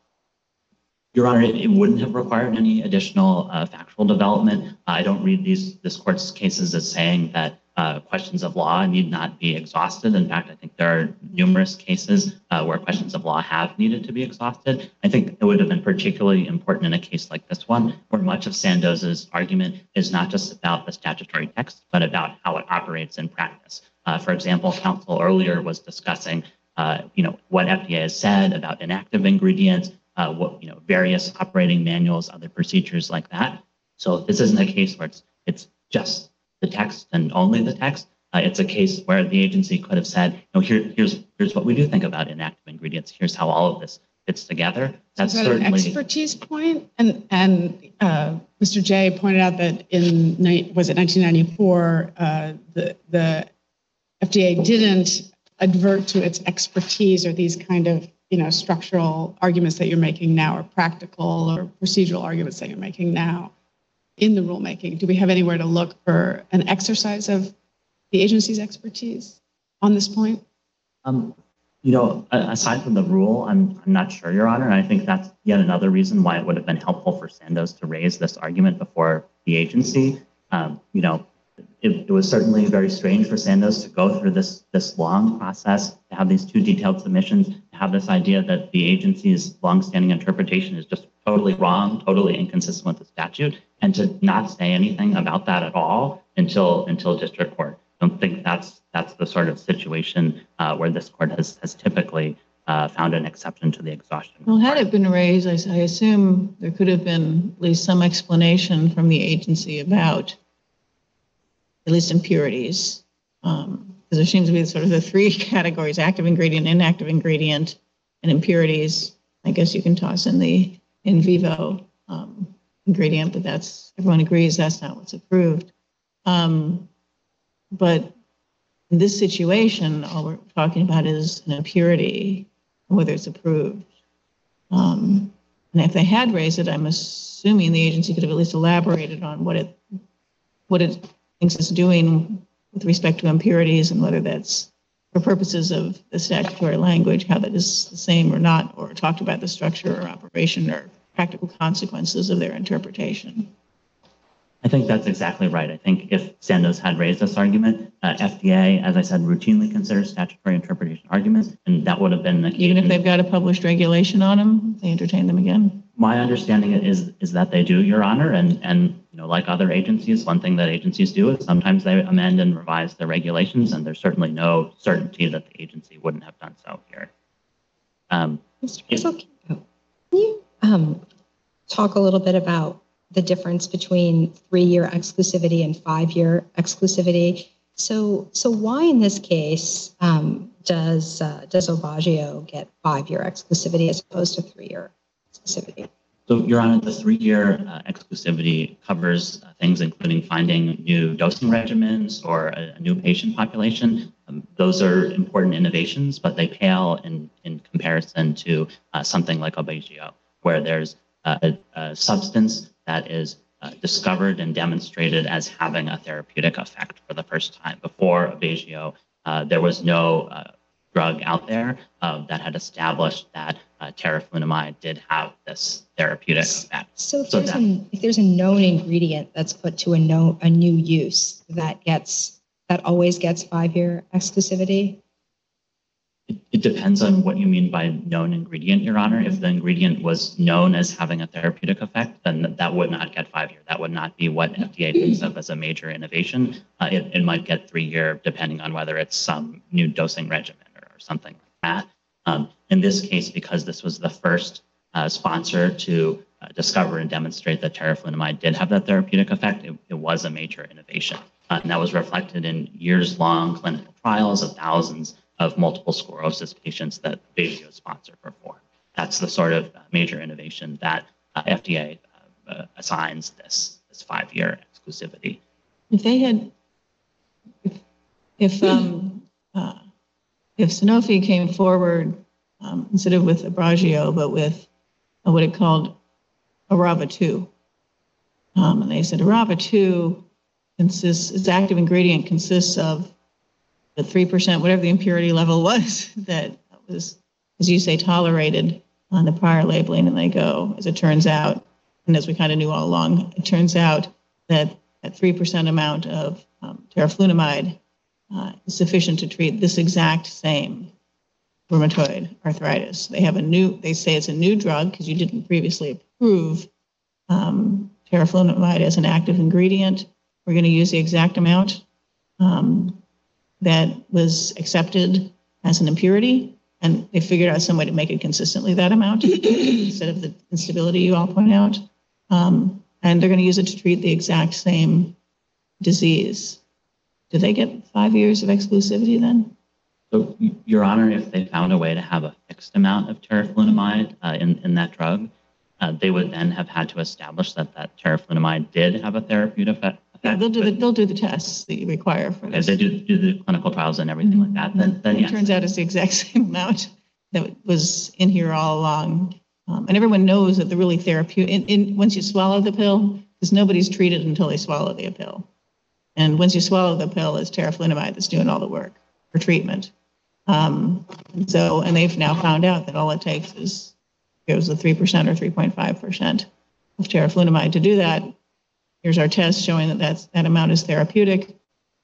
F: Your Honor, it, it wouldn't have required any additional uh, factual development. I don't read these this court's cases as saying that uh, questions of law need not be exhausted. In fact, I think there are numerous cases uh, where questions of law have needed to be exhausted. I think it would have been particularly important in a case like this one, where much of Sandoz's argument is not just about the statutory text, but about how it operates in practice. Uh, for example, counsel earlier was discussing, uh, you know, what F D A has said about inactive ingredients, uh, what you know, various operating manuals, other procedures like that. So this isn't a case where it's it's just the text and only the text. Uh, it's a case where the agency could have said, you know, here, here's here's what we do think about inactive ingredients. Here's how all of this fits together. That's
E: Is that
F: certainly
E: an expertise point? And and uh, Mister J pointed out that in was it nineteen ninety-four, uh, the the F D A didn't advert to its expertise or these kind of you know structural arguments that you're making now, or practical or procedural arguments that you're making now in the rulemaking. Do we have anywhere to look for an exercise of the agency's expertise on this point?
F: Um, you know, aside from the rule, I'm, I'm not sure, Your Honor. And I think that's yet another reason why it would have been helpful for Sandoz to raise this argument before the agency. Um, you know, it, it was certainly very strange for Sandoz to go through this, this long process, to have these two detailed submissions, to have this idea that the agency's longstanding interpretation is just totally wrong, totally inconsistent with the statute, and to not say anything about that at all until until district court. I don't think that's that's the sort of situation uh, where this court has has typically uh, found an exception to the exhaustion.
B: Well, had it been raised, I, I assume there could have been at least some explanation from the agency about at least impurities, because um, there seems to be sort of the three categories: active ingredient, inactive ingredient, and impurities. I guess you can toss in the in vivo um, ingredient, but that's, everyone agrees that's not what's approved. Um, but in this situation, all we're talking about is an impurity, whether it's approved. Um, and if they had raised it, I'm assuming the agency could have at least elaborated on what it what it thinks it's doing with respect to impurities, and whether that's for purposes of the statutory language, how that is the same or not, or talked about the structure or operation or practical consequences of their interpretation.
F: I think that's exactly right. I think if Sandoz had raised this argument, uh, F D A, as I said, routinely considers statutory interpretation arguments, and that would have been the case.
B: Even if they've got a published regulation on them, they entertain them again?
F: My understanding is is that they do, Your Honor, and and you know, like other agencies, one thing that agencies do is sometimes they amend and revise their regulations, and there's certainly no certainty that the agency wouldn't have done so here. Um,
D: Mister Russell, can you um, talk a little bit about the difference between three-year exclusivity and five-year exclusivity? So, so why in this case um, does uh, does Aubagio get five-year exclusivity as opposed to three-year exclusivity?
F: So, Your Honor, the three-year uh, exclusivity covers uh, things including finding new dosing regimens or a, a new patient population. Um, those are important innovations, but they pale in, in comparison to uh, something like Aubagio, where there's uh, a, a substance that is uh, discovered and demonstrated as having a therapeutic effect for the first time. Before Aubagio, uh, there was no uh, drug out there uh, that had established that uh, teriflunomide did have this therapeutic effect.
D: So if,
F: So
D: there's,
F: that-
D: a, if there's a known ingredient that's put to a, no, a new use, that gets that always gets five-year exclusivity?
F: It, It depends on what you mean by known ingredient, Your Honor. If the ingredient was known as having a therapeutic effect, then that would not get five year. That would not be what F D A thinks of as a major innovation. Uh, it, it might get three year, depending on whether it's some new dosing regimen or, or something like that. Um, in this case, because this was the first uh, sponsor to uh, discover and demonstrate that teriflunomide did have that therapeutic effect, it, it was a major innovation. Uh, and that was reflected in years long clinical trials of thousands of multiple sclerosis patients that Beijio sponsor performed. That's the sort of uh, major innovation that uh, F D A uh, uh, assigns this, this five-year exclusivity.
B: If they had, if, if, um, uh, if Sanofi came forward um, instead of with Abragio, but with uh, what it called Arava two, um, and they said Arava two consists, its active ingredient consists of the three percent, whatever the impurity level was that was, as you say, tolerated on the prior labeling, and they go, as it turns out, and as we kind of knew all along, it turns out that that three percent amount of um, teriflunomide uh, is sufficient to treat this exact same rheumatoid arthritis. They have a new, they say it's a new drug because you didn't previously approve um, teriflunomide as an active ingredient. We're going to use the exact amount um, that was accepted as an impurity, and they figured out some way to make it consistently that amount instead of the instability you all point out. Um, and they're going to use it to treat the exact same disease. Do they get five years of exclusivity then?
F: So, Your Honor, if they found a way to have a fixed amount of teriflunomide uh, in, in that drug, uh, they would then have had to establish that that teriflunomide did have a therapeutic effect.
B: Yeah, they'll do the they'll do the tests that you require for this.
F: As they do, do the clinical trials and everything like that, then, then
B: It
F: yes.
B: turns out it's the exact same amount that was in here all along. Um, and everyone knows that the really therapeutic, in, in, once you swallow the pill, because nobody's treated until they swallow the pill. And once you swallow the pill, it's teriflunomide that's doing all the work for treatment. Um, and so, and they've now found out that all it takes is, it was the three percent or three point five percent of teriflunomide to do that. Here's our test showing that that's, that amount is therapeutic.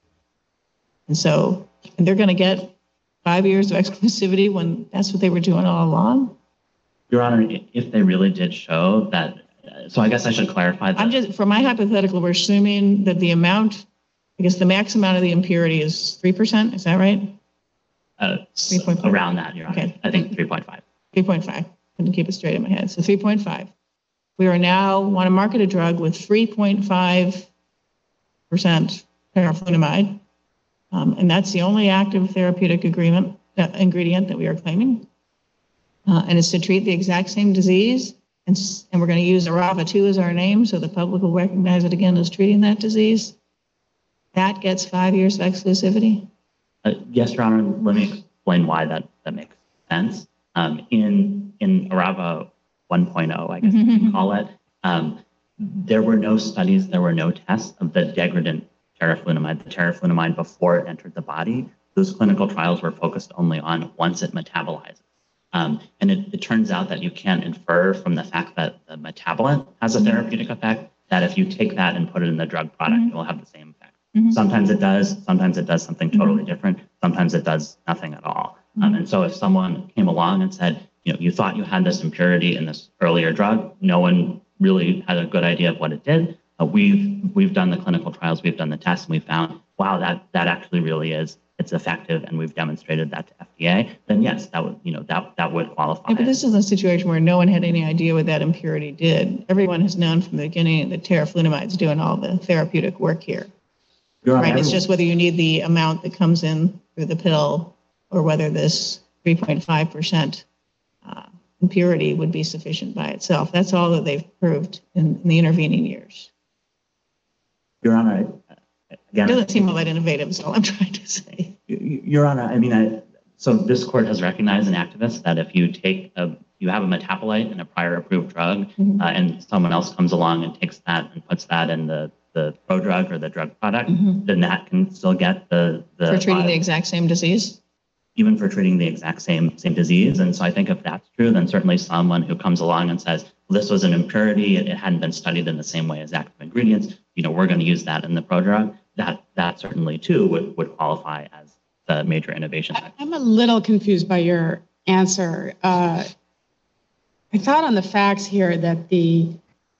B: And so, and they're going to get five years of exclusivity when that's what they were doing all along.
F: Your Honor, if they really did show that, uh, so I guess I should clarify that.
B: I'm just, for my hypothetical, we're assuming that the amount, I guess the max amount of the impurity is three percent, is that right?
F: Uh,
B: three point five.
F: Around that, Your Honor.
B: Okay.
F: I think three point five.
B: three point five, couldn't keep it straight in my head. So three point five. We are now want to market a drug with three point five percent teriflunomide, um, and that's the only active therapeutic agreement uh, ingredient that we are claiming, uh, and it's to treat the exact same disease. And, and we're going to use Arava two as our name, so the public will recognize it again as treating that disease. That gets five years of exclusivity.
F: Uh, yes, Your Honor. Let me explain why that that makes sense. Um, in in Arava one point oh, I guess you can call it. Um, there were no studies, there were no tests of the degradant teriflunomide, the teriflunomide before it entered the body. Those clinical trials were focused only on once it metabolizes. Um, and it, it turns out that you can't infer from the fact that the metabolite has a therapeutic effect, that if you take that and put it in the drug product,
B: Mm-hmm.
F: it will have the same effect.
B: Mm-hmm.
F: Sometimes it does, sometimes it does something totally different, sometimes it does nothing at all. Um, and so if someone came along and said, you know, you thought you had this impurity in this earlier drug, no one really had a good idea of what it did. Uh, we've we've done the clinical trials, we've done the tests, and we found, wow, that that actually really is, it's effective, and we've demonstrated that to F D A. Then yes, that would, you know, that that would qualify.
B: Yeah, but this is a situation where no one had any idea what that impurity did. Everyone has known from the beginning that teriflunomide's doing all the therapeutic work here.
F: Your Honor,
B: Right, it's
F: everyone-
B: just whether you need the amount that comes in through the pill or whether this three point five percent uh, impurity would be sufficient by itself. That's all that they've proved in, in the intervening years.
F: Your Honor, I-
B: It
F: again,
B: doesn't seem all that innovative, is all I'm trying to say.
F: Your Honor, I mean, I, so this court has recognized in activists that if you take a, you have a metabolite in a prior approved drug,
B: Mhm.
F: uh, and someone else comes along and takes that and puts that in the, the prodrug or the drug product,
B: Mhm.
F: then that can still get the, the
B: For treating the
F: uh,
B: exact same disease?
F: even for treating the exact same same disease. And so I think if that's true, then certainly someone who comes along and says, well, this was an impurity, it, it hadn't been studied in the same way as active ingredients, you know, we're going to use that in the prodrug, that that certainly too would, would qualify as the major innovation.
E: I- I'm a little confused by your answer. Uh, I thought on the facts here that the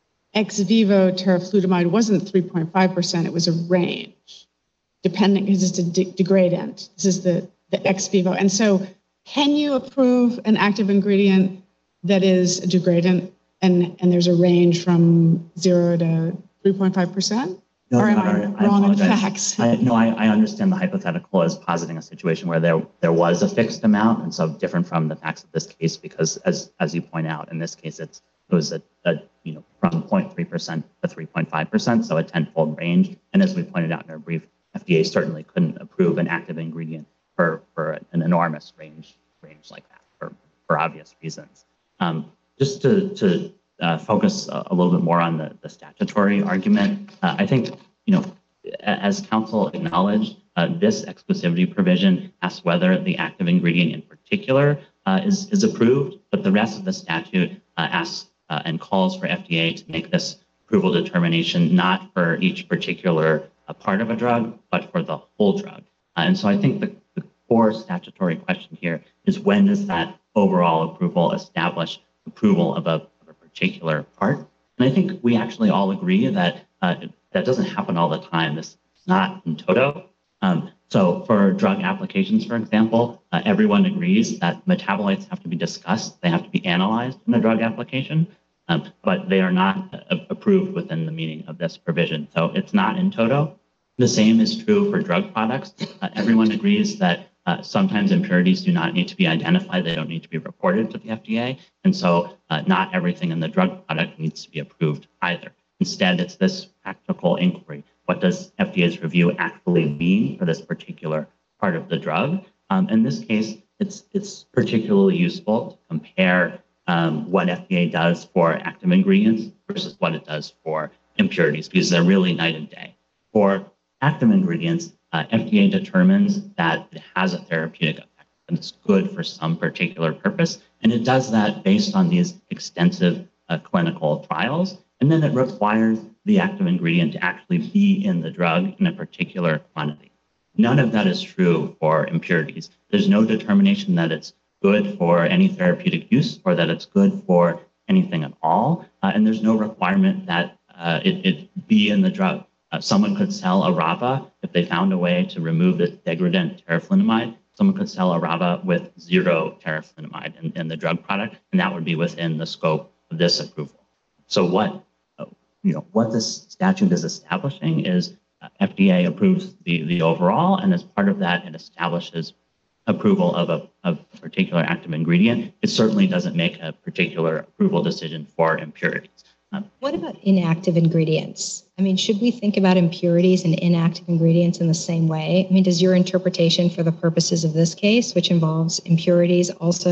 E: ex vivo teriflutamide wasn't three point five percent, it was a range, depending, because it's a de- degradant. This is the, the ex vivo. And so can you approve an active ingredient that is a degradant and, and there's a range from zero to three point five percent?
F: No,
E: Or am
F: no,
E: I
F: no, I
E: wrong on
F: apologize.
E: facts?
F: I, no, I, I understand the hypothetical as positing a situation where there there was a fixed amount, and so different from the facts of this case, because as as you point out, in this case, it's it was a, a you know from zero point three percent to three point five percent, so a tenfold range. And as we pointed out in our brief, F D A certainly couldn't approve an active ingredient for for an enormous range range like that for for obvious reasons. Um, just to to Uh, focus a, a little bit more on the, the statutory argument. Uh, I think, you know, as counsel acknowledged, uh, this exclusivity provision asks whether the active ingredient in particular uh, is, is approved, but the rest of the statute uh, asks uh, and calls for F D A to make this approval determination not for each particular uh, part of a drug, but for the whole drug. Uh, and so I think the, the core statutory question here is, when does that overall approval establish approval of a particular part? And I think we actually all agree that uh, that doesn't happen all the time. This is not in toto. Um, so for drug applications, for example, uh, everyone agrees that metabolites have to be discussed. They have to be analyzed in a drug application, um, but they are not uh, approved within the meaning of this provision. So it's not in toto. The same is true for drug products. Uh, everyone agrees that Uh, sometimes impurities do not need to be identified. They don't need to be reported to the F D A. And so uh, not everything in the drug product needs to be approved either. Instead, it's this practical inquiry. What does F D A's review actually mean for this particular part of the drug? Um, in this case, it's, it's particularly useful to compare um, what F D A does for active ingredients versus what it does for impurities, because they're really night and day. For active ingredients, Uh, F D A determines that it has a therapeutic effect and it's good for some particular purpose. And it does that based on these extensive uh, clinical trials. And then it requires the active ingredient to actually be in the drug in a particular quantity. None of that is true for impurities. There's no determination that it's good for any therapeutic use or that it's good for anything at all. Uh, and there's no requirement that uh, it, it be in the drug. Uh, someone could sell Arava if they found a way to remove the degradant teriflunomide. Someone could sell Arava with zero teriflunomide in, in the drug product, and that would be within the scope of this approval. So what, uh, you know, what this statute is establishing is uh, F D A approves the, the overall, and as part of that, it establishes approval of a, of a particular active ingredient. It certainly doesn't make a particular approval decision for impurities. Um,
D: What about inactive ingredients? I mean, should we think about impurities and inactive ingredients in the same way? I mean, does your interpretation for the purposes of this case, which involves impurities, also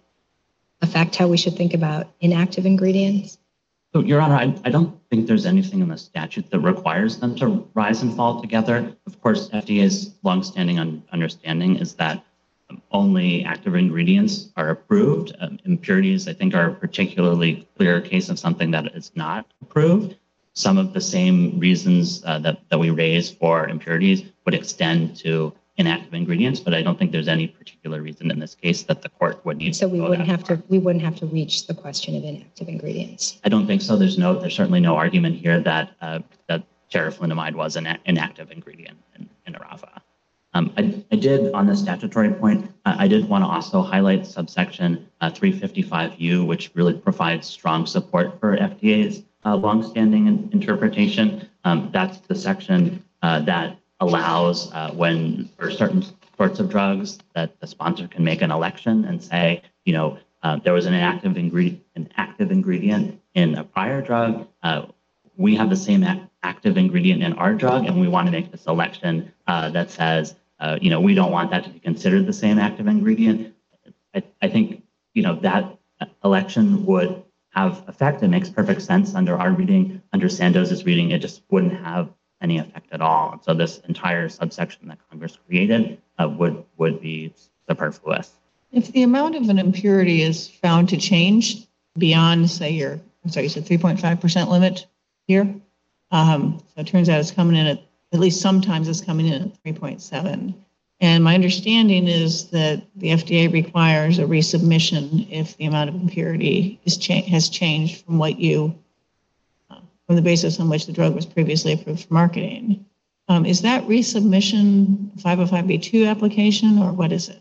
D: affect how we should think about inactive ingredients?
F: So, Your Honor, I, I don't think there's anything in the statute that requires them to rise and fall together. Of course, F D A's longstanding un- understanding is that um, only active ingredients are approved. Um, impurities, I think, are a particularly clear case of something that is not approved. Some of the same reasons uh, that, that we raise for impurities would extend to inactive ingredients, but I don't think there's any particular reason in this case that the court would need
D: So
F: to
D: we
F: go
D: wouldn't
F: that
D: have
F: far.
D: to, we wouldn't have to reach the question of inactive ingredients.
F: I don't think so. There's no, there's certainly no argument here that uh, that teriflunomide was an inactive ingredient in, in Arava. Um, I, I did, on the statutory point, uh, I did want to also highlight subsection uh, three fifty-five U, which really provides strong support for F D A's uh, longstanding in, interpretation. Um, that's the section uh, that allows uh, when, for certain sorts of drugs, that the sponsor can make an election and say, you know, uh, there was an active ingredient, an active ingredient in a prior drug. Uh, we have the same ac- active ingredient in our drug, and we want to make this election uh, that says, Uh, you know, we don't want that to be considered the same active ingredient. I, I think, you know, that election would have effect. It makes perfect sense under our reading. Under Sandoz's reading, it just wouldn't have any effect at all. And so this entire subsection that Congress created uh, would, would be superfluous.
B: If the amount of an impurity is found to change beyond, say, your, I'm sorry, you said three point five percent limit here. Um, so it turns out it's coming in at At least sometimes it's coming in at three point seven. And my understanding is that the F D A requires a resubmission if the amount of impurity is cha- has changed from what you, uh, from the basis on which the drug was previously approved for marketing. Um, is that resubmission five oh five B two application, or what is it?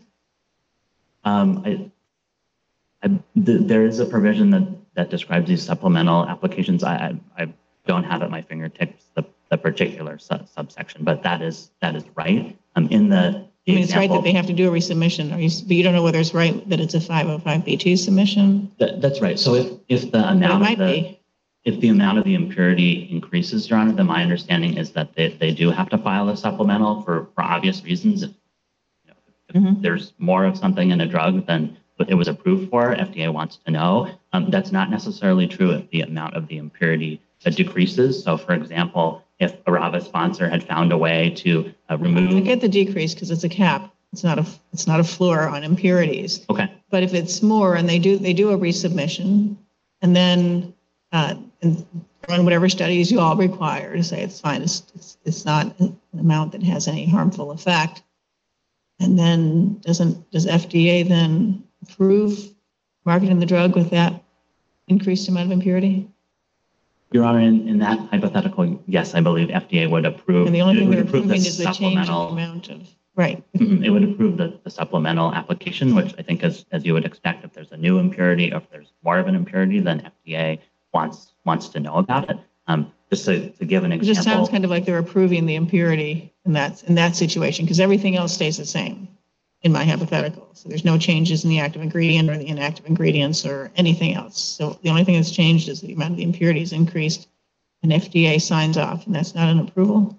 F: Um, I, I, th- there is a provision that, that describes these supplemental applications. I, I, I don't have at my fingertips the, the particular su- subsection, but that is that is right. Um, in the, the
B: I mean, it's right
F: example,
B: that they have to do a resubmission, or you, but you don't know whether it's right that it's a five oh five B two submission.
F: that, that's right. So if if the
B: But it
F: amount of
B: might
F: the
B: be.
F: if the amount of the impurity increases, Your Honor, then my understanding is that they, they do have to file a supplemental for, for obvious reasons. If, you know, if
B: Mhm.
F: there's more of something in a drug than what it was approved for, F D A wants to know. Um, that's not necessarily true if the amount of the impurity uh, decreases. So, for example, if a Rava sponsor had found a way to uh,
B: I
F: remove.
B: get the decrease because it's a cap. It's not a it's not a floor on impurities.
F: Okay.
B: But if it's more and they do they do a resubmission, and then uh, and run whatever studies you all require to say it's fine, it's, it's it's not an amount that has any harmful effect, and then doesn't does F D A then approve marketing the drug with that increased amount of impurity?
F: Your Honor, in, in that hypothetical, yes, I believe F D A would approve.
B: And the only
F: it
B: thing
F: would
B: they're
F: approve
B: approving is the change in the
F: supplemental-
B: amount of right.
F: Mhm. It would approve the, the supplemental application, which I think as, as you would expect, if there's a new impurity or if there's more of an impurity, then F D A wants wants to know about it. Um, just to, to give an
B: It just sounds
F: example,
B: kind of like they're approving the impurity in that in that situation because everything else stays the same in my hypothetical. So there's no changes in the active ingredient or the inactive ingredients or anything else. So the only thing that's changed is the amount of the impurities increased, and F D A signs off, and that's not an approval.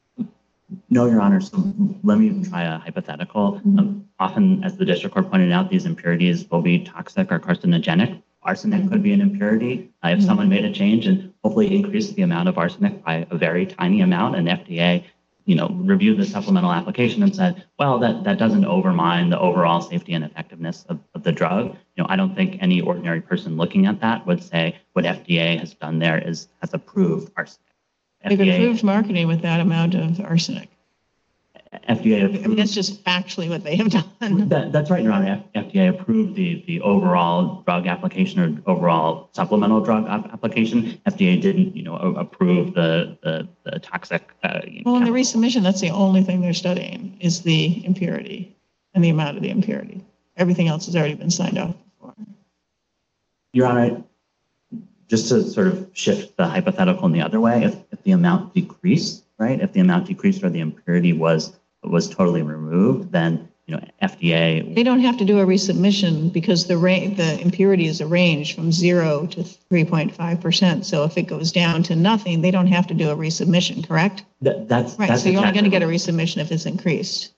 F: no, Your Honor. So let me try a hypothetical. Um, often, as the district court pointed out, these impurities will be toxic or carcinogenic. Arsenic could be an impurity. Uh, if
B: Mhm.
F: someone made a change and hopefully increased the amount of arsenic by a very tiny amount, and F D A, you know, reviewed the supplemental application and said, well, that, that doesn't overmine the overall safety and effectiveness of, of the drug. You know, I don't think any ordinary person looking at that would say what F D A has done there is has approved arsenic.
B: They've
F: F D A
B: approved marketing with that amount of arsenic.
F: F D A
B: I mean,
F: approved.
B: that's just factually what they have done.
F: That, that's right, Your Honor. F D A approved the, the overall drug application or overall supplemental drug ap- application. F D A didn't, you know, a- approve the, the, the toxic. Uh, you know,
B: Well, in the
F: chemical.
B: resubmission, that's the only thing they're studying is the impurity and the amount of the impurity. Everything else has already been signed off before.
F: Your Honor, just to sort of shift the hypothetical in the other way, if, if the amount decreased, right? If the amount decreased or the impurity was was totally removed, then you know F D A.
B: They don't have to do a resubmission because the rate, the impurity is a range from zero to three point five percent. So if it goes down to nothing, they don't have to do a resubmission, correct?
F: That, that's
B: Right.
F: That's
B: So you're only going to
F: exactly-
B: get a resubmission if it's increased.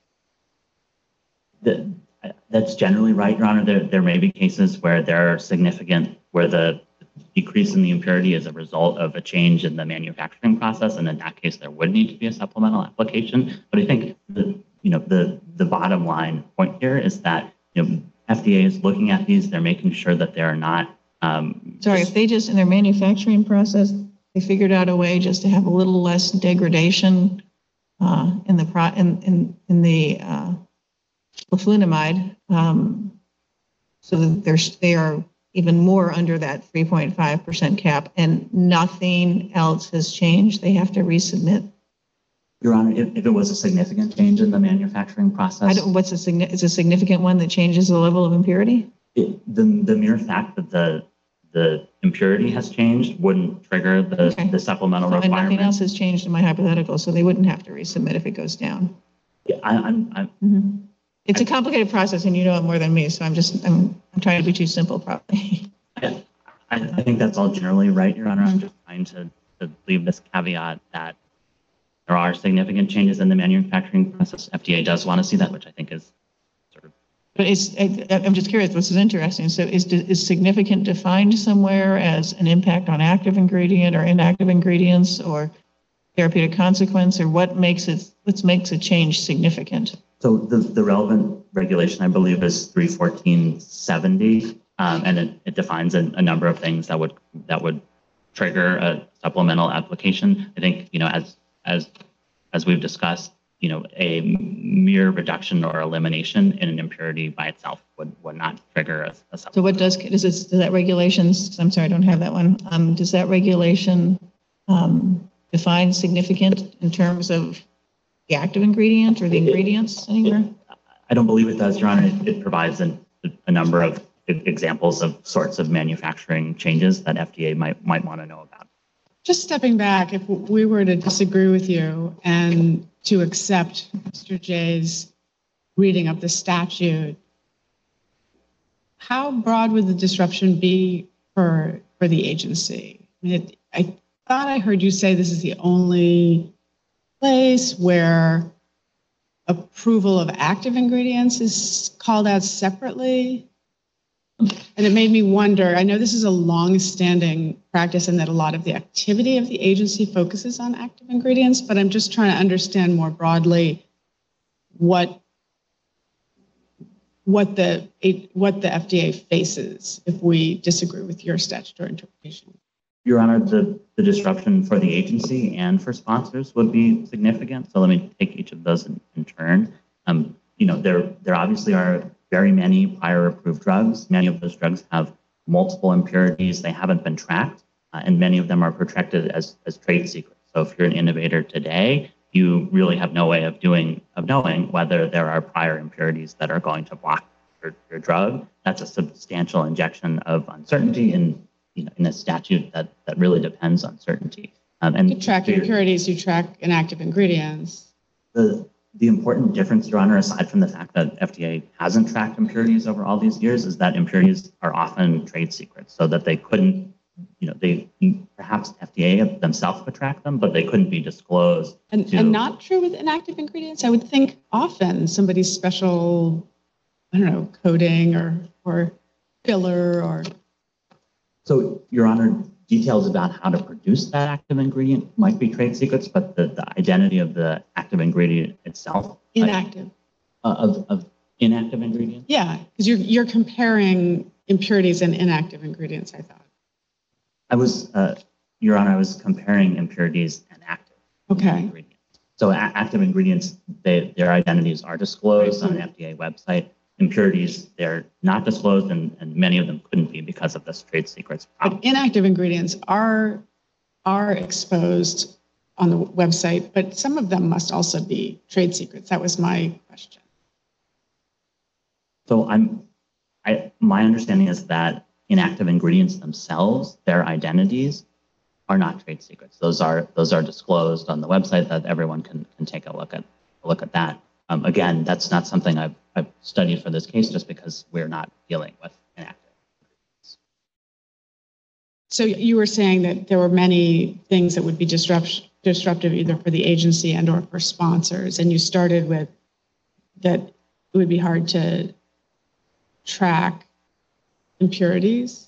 F: That, that's generally right, Your Honor. There, there may be cases where there are significant, where the decrease in the impurity is a result of a change in the manufacturing process, and in that case, there would need to be a supplemental application. But I think the, you know, the the bottom line point here is that you know F D A is looking at these. They're making sure that they are not. Um,
B: Sorry,
F: just-
B: if they just, in their manufacturing process, they figured out a way just to have a little less degradation uh, in the pro, in, in, in the uh, leflunomide, um, so that they're, they are even more under that three point five percent cap and nothing else has changed, they have to resubmit.
F: Your Honor, if, if it was a significant change in the manufacturing process,
B: I don't, what's a significant, it's a significant one that changes the level of impurity?
F: it, the the mere fact that the the impurity has changed wouldn't trigger the,
B: Okay.
F: the supplemental
B: And nothing
F: requirement.
B: else has changed in my hypothetical, so they wouldn't have to resubmit if it goes down.
F: Yeah, I, I'm, I'm
B: Mhm. It's a complicated process and you know it more than me, so I'm just, I'm, I'm trying to be too simple probably.
F: I, I think that's all generally right, Your Honor. I'm just trying to, to leave this caveat that there are significant changes in the manufacturing process. F D A does want to see that, which I think is sort of.
B: But it's, I, I'm just curious, this is interesting. So is, is significant defined somewhere as an impact on active ingredient or inactive ingredients or therapeutic consequence, or what makes it, what makes a change significant?
F: So the, the relevant regulation, I believe, is three fourteen seventy, um, and it, it defines a, a number of things that would that would trigger a supplemental application. I think, you know, as as as we've discussed, you know, a mere reduction or elimination in an impurity by itself would, would not trigger a, a
B: So what does, does, it, does that regulations, I'm sorry, I don't have that one. Um, does that regulation um, define significant in terms of the active ingredient or the ingredients anywhere?
F: I don't believe it does, Your Honor. It, it provides an, a number of examples of sorts of manufacturing changes that F D A might might want to know about.
E: Just stepping back, if we were to disagree with you and to accept Mister J's reading of the statute, how broad would the disruption be for, for the agency? I mean, it, I thought I heard you say this is the only place where approval of active ingredients is called out separately. And it made me wonder, I know this is a long-standing practice and that a lot of the activity of the agency focuses on active ingredients, but I'm just trying to understand more broadly what, what, the, what the F D A faces if we disagree with your statutory interpretation.
F: Your Honor, the, the disruption for the agency and for sponsors would be significant. So let me take each of those in, in turn. Um, you know, there, there obviously are very many prior approved drugs. Many of those drugs have multiple impurities. They haven't been tracked, uh, and many of them are protected as, as trade secrets. So if you're an innovator today, you really have no way of doing of knowing whether there are prior impurities that are going to block your, your drug. That's a substantial injection of uncertainty in, you know, in a statute that, that really depends on certainty. Um, and
E: to track impurities, you track inactive ingredients.
F: The, The important difference, Your Honor, aside from the fact that F D A hasn't tracked impurities over all these years, is that impurities are often trade secrets, so that they couldn't, you know, they perhaps F D A themselves would track them, but they couldn't be disclosed.
E: And,
F: to,
E: and not true with inactive ingredients. I would think often somebody's special, I don't know, coating or or filler or.
F: So, Your Honor, details about how to produce that active ingredient might be trade secrets, but the, the identity of the active ingredient itself.
E: Inactive.
F: Uh, of, of inactive ingredients?
E: Yeah, because you're, you're comparing impurities and inactive ingredients, I thought.
F: I was, uh, Your Honor, I was comparing impurities and active
E: okay.
F: ingredients. So a- active ingredients, they, their identities are disclosed on an F D A website. Impurities, they're not disclosed, and, and many of them couldn't be because of this trade secrets problem.
E: But inactive ingredients are, are exposed on the website, but some of them must also be trade secrets. That was my question.
F: So I'm, I, my understanding is that inactive ingredients themselves, their identities, are not trade secrets. Those are those are disclosed on the website that everyone can can take a look at a look at that. Um, again, that's not something I've, I've studied for this case just because we're not dealing with inactive ingredients.
E: So you were saying that there were many things that would be disrupt, disruptive either for the agency and or for sponsors, and you started with that it would be hard to track impurities?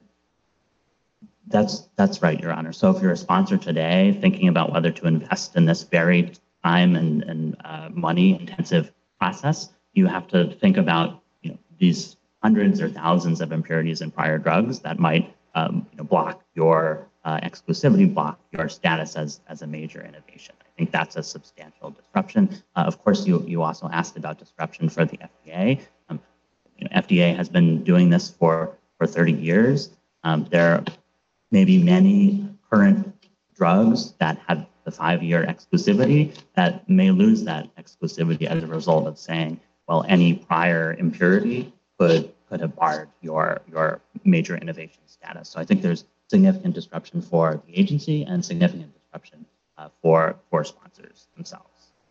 F: That's that's right, Your Honor. So if you're a sponsor today thinking about whether to invest in this very time and, and uh, money intensive process, you have to think about, you know, these hundreds or thousands of impurities in prior drugs that might um, you know, block your uh, exclusivity, block your status as, as a major innovation. I think that's a substantial disruption. Uh, of course, you, you also asked about disruption for the F D A. Um, you know, F D A has been doing this for, for thirty years. Um, there may be many current drugs that have the five-year exclusivity that may lose that exclusivity as a result of saying, well, any prior impurity could could have barred your your major innovation status. So I think there's significant disruption for the agency and significant disruption uh, for for sponsors themselves.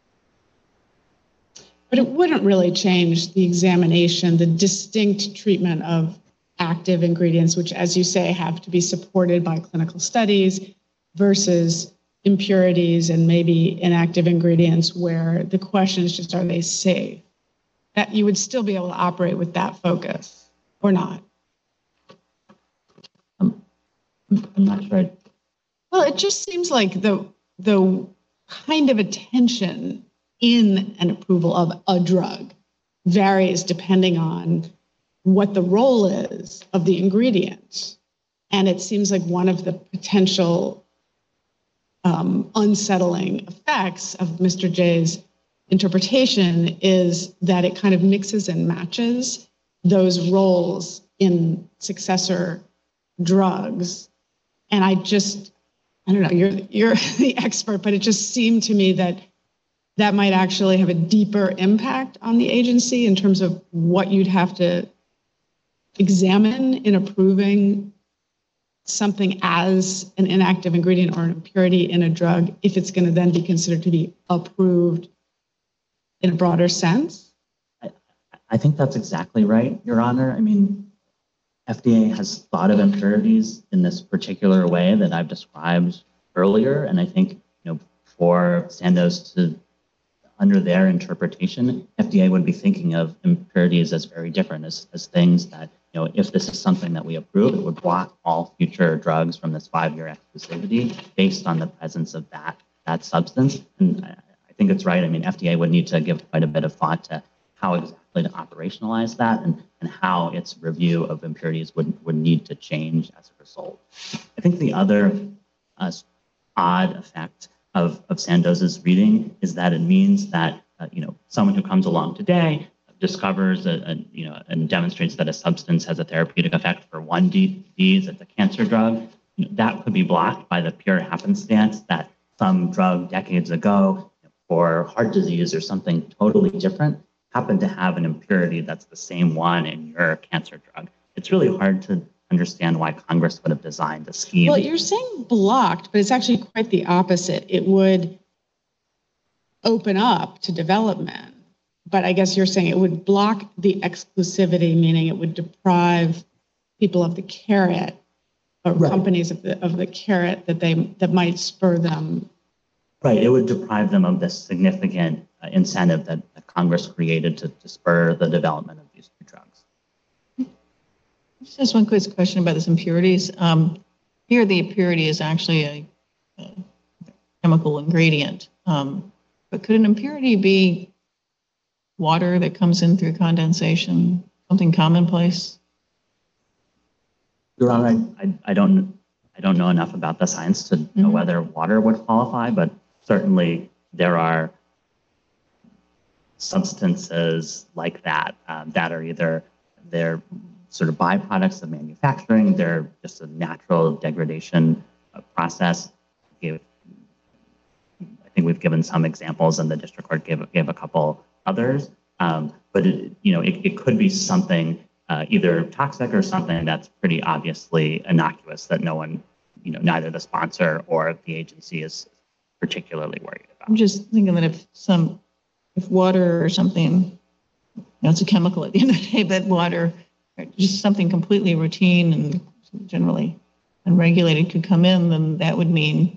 E: But it wouldn't really change the examination, the distinct treatment of active ingredients, which, as you say, have to be supported by clinical studies, versus impurities and maybe inactive ingredients where the question is just, are they safe? That you would still be able to operate with that focus or not?
F: Um, I'm not sure. I'd...
E: Well, it just seems like the the kind of attention in an approval of a drug varies depending on what the role is of the ingredient. And it seems like one of the potential um, unsettling effects of Mister J's interpretation is that it kind of mixes and matches those roles in successor drugs. And I just, I don't know, you're, you're the expert, but it just seemed to me that that might actually have a deeper impact on the agency in terms of what you'd have to examine in approving something as an inactive ingredient or an impurity in a drug if it's going to then be considered to be approved in a broader sense.
F: I, I think that's exactly right, Your Honor. I mean, F D A has thought of impurities in this particular way that I've described earlier, and I think, you know, for Sandoz to, under their interpretation, F D A would be thinking of impurities as very different, as, as things that, you know, if this is something that we approve, it would block all future drugs from this five-year exclusivity based on the presence of that, that substance. And I, I think it's right. I mean, F D A would need to give quite a bit of thought to how exactly to operationalize that and, and how its review of impurities would, would need to change as a result. I think the other uh, odd effect of, of Sandoz's reading is that it means that, uh, you know, someone who comes along today discovers a, a, you know, and demonstrates that a substance has a therapeutic effect for one disease, it's a cancer drug, you know, that could be blocked by the pure happenstance that some drug decades ago for heart disease or something totally different happened to have an impurity that's the same one in your cancer drug. It's really hard to understand why Congress would have designed a scheme.
E: Well, you're saying blocked, but it's actually quite the opposite. It would open up to development. But I guess you're saying it would block the exclusivity, meaning it would deprive people of the carrot, or
F: Right.
E: companies of the of the carrot that they that might spur them.
F: Right, it would deprive them of this significant uh, incentive that, that Congress created to, to spur the development of these new drugs.
B: Just ask one quick question about this impurities. Um, here, the impurity is actually a, a chemical ingredient. Um, but could an impurity be water that comes in through condensation, something commonplace?
F: Your Honor, I, I, I don't I don't know enough about the science to know
B: Mhm.
F: whether water would qualify, but certainly there are substances like that um, that are either they're sort of byproducts of manufacturing, they're just a natural degradation uh, process. Give, I think we've given some examples, and the district court gave gave a couple others. Um, but it, you know, it, it could be something uh, either toxic or something that's pretty obviously innocuous that no one, you know, neither the sponsor or the agency is particularly worried about.
B: I'm just thinking that if some, if water or something, you know, it's a chemical at the end of the day, but water, or just something completely routine and generally unregulated could come in, then that would mean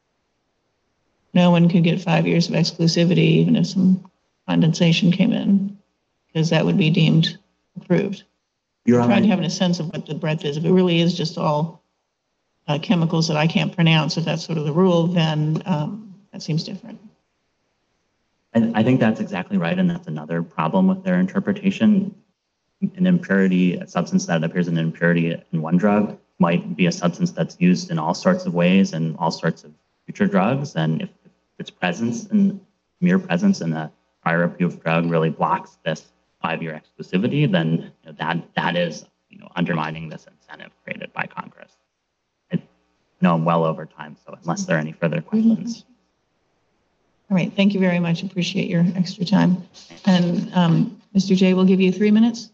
B: no one could get five years of exclusivity, even if some condensation came in, because that would be deemed approved.
F: Your
B: I'm trying
F: Honor,
B: to have a sense of what the breadth is. If it really is just all uh, chemicals that I can't pronounce, if that's sort of the rule, then um, that seems different.
F: I, I think that's exactly right, and that's another problem with their interpretation. An impurity, a substance that appears in an impurity in one drug might be a substance that's used in all sorts of ways and all sorts of future drugs. And if, if its presence and mere presence in a prior approved drug really blocks this five-year exclusivity, then you know, that that is you know undermining this incentive created by Congress. I know I'm well over time, so unless there are any further questions.
B: All right, thank you very much. Appreciate your extra time. And um, Mister J, we'll give you three minutes.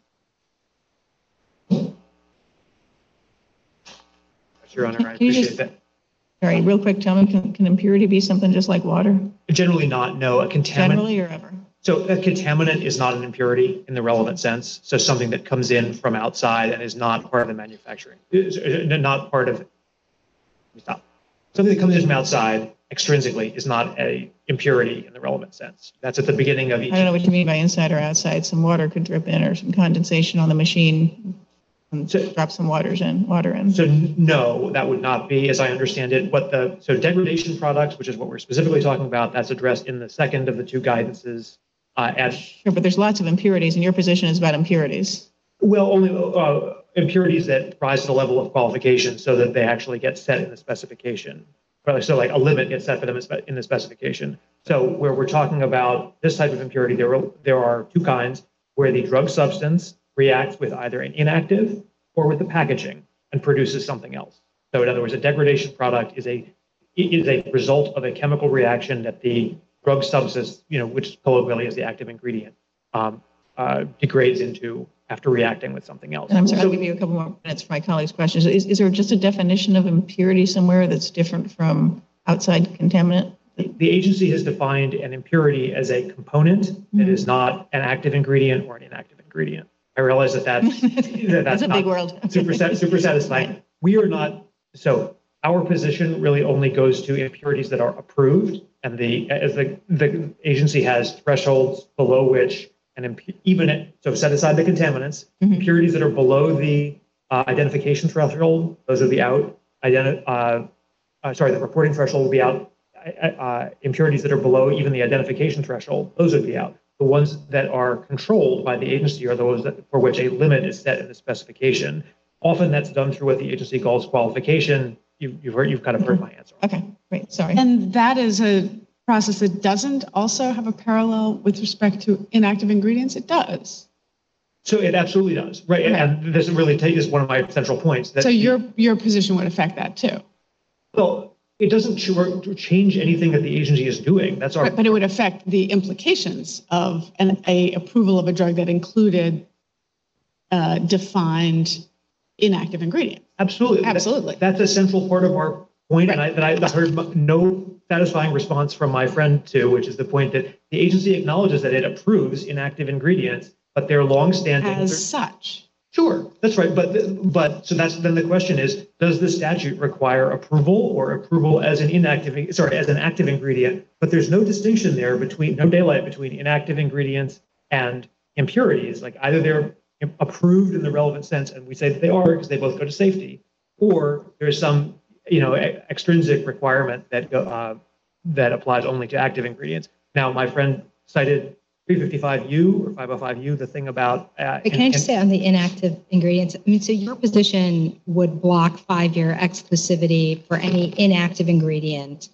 C: Your Honor, I
B: Can you
C: appreciate
B: just-
C: that.
B: All right, real quick, tell me, can, can impurity be something just like water?
C: Generally not, no. A contaminant.
B: Generally or ever?
C: So a contaminant is not an impurity in the relevant sense. So something that comes in from outside and is not part of the manufacturing, is uh, not part of, let me stop. Something that comes in from outside extrinsically is not a impurity in the relevant sense. That's at the beginning of each.
B: I don't know what you mean by inside or outside. Some water could drip in or some condensation on the machine and
C: So-
B: drop some waters in, water in.
C: So n- no, that would not be, as I understand it, what the, so degradation products, which is what we're specifically talking about, that's addressed in the second of the two guidances. Uh, at,
B: Sure, but there's lots of impurities and your position is about impurities.
C: well, only uh, impurities that rise to the level of qualification so that they actually get set in the specification. Probably so like a limit gets set for them in the specification. So where we're talking about this type of impurity, there are, there are two kinds where the drug substance reacts with either an inactive or with the packaging and produces something else. So in other words, a degradation product is a is a result of a chemical reaction that the drug substance, you know, which colloquially is the active ingredient, um, uh, degrades into after reacting with something else.
B: And I'm sorry,
C: So-
B: I'll give you a couple more minutes for my colleagues' questions. Is, is there just a definition of impurity somewhere that's different from outside contaminant?
C: The the agency has defined an impurity as a component that is not an active ingredient or an inactive ingredient. I realize that that's, that
B: That's a
C: not
B: big world.
C: super, sat- super satisfying. We are not, so our position really only goes to impurities that are approved, and the, as the, the agency has thresholds below which, and impu- even, at- so set aside the contaminants,
B: Mhm.
C: impurities that are below the uh, identification threshold, those will be out. Identi- uh, uh, sorry, the reporting threshold will be out. Uh, impurities that are below even the identification threshold, those would be out. The ones that are controlled by the agency are those that, for which a limit is set in the specification. Often that's done through what the agency calls qualification. You, you've heard, you've kind of heard my answer.
B: Okay, great, sorry.
E: And that is a process that doesn't also have a parallel with respect to inactive ingredients? It does.
C: So it absolutely does, right?
E: Okay.
C: And this really ta- is one of my central points. That
E: So your, your position would affect that too?
C: well, it doesn't ch- change anything that the agency is doing. That's our.
E: But, but it would affect the implications of an a approval of a drug that included uh, defined inactive ingredients.
C: Absolutely. That-
E: Absolutely.
C: That's a central part of our point, and I, that I heard no satisfying response from my friend to, which is the point that the agency acknowledges that it approves inactive ingredients, but they're longstanding.
E: As such.
C: Sure, that's right. But but so that's then the question is, does the statute require approval or approval as an inactive, sorry, as an active ingredient? But there's no distinction there between, no daylight between inactive ingredients and impurities. Like either they're approved in the relevant sense, and we say that they are because they both go to safety, or there's some, you know, e- extrinsic requirement that go, uh, that applies only to active ingredients. Now, my friend cited three fifty-five U or five oh five U, the thing about. Uh,
D: But can I just say on the inactive ingredients, I mean, so your position would block five-year exclusivity for any inactive ingredient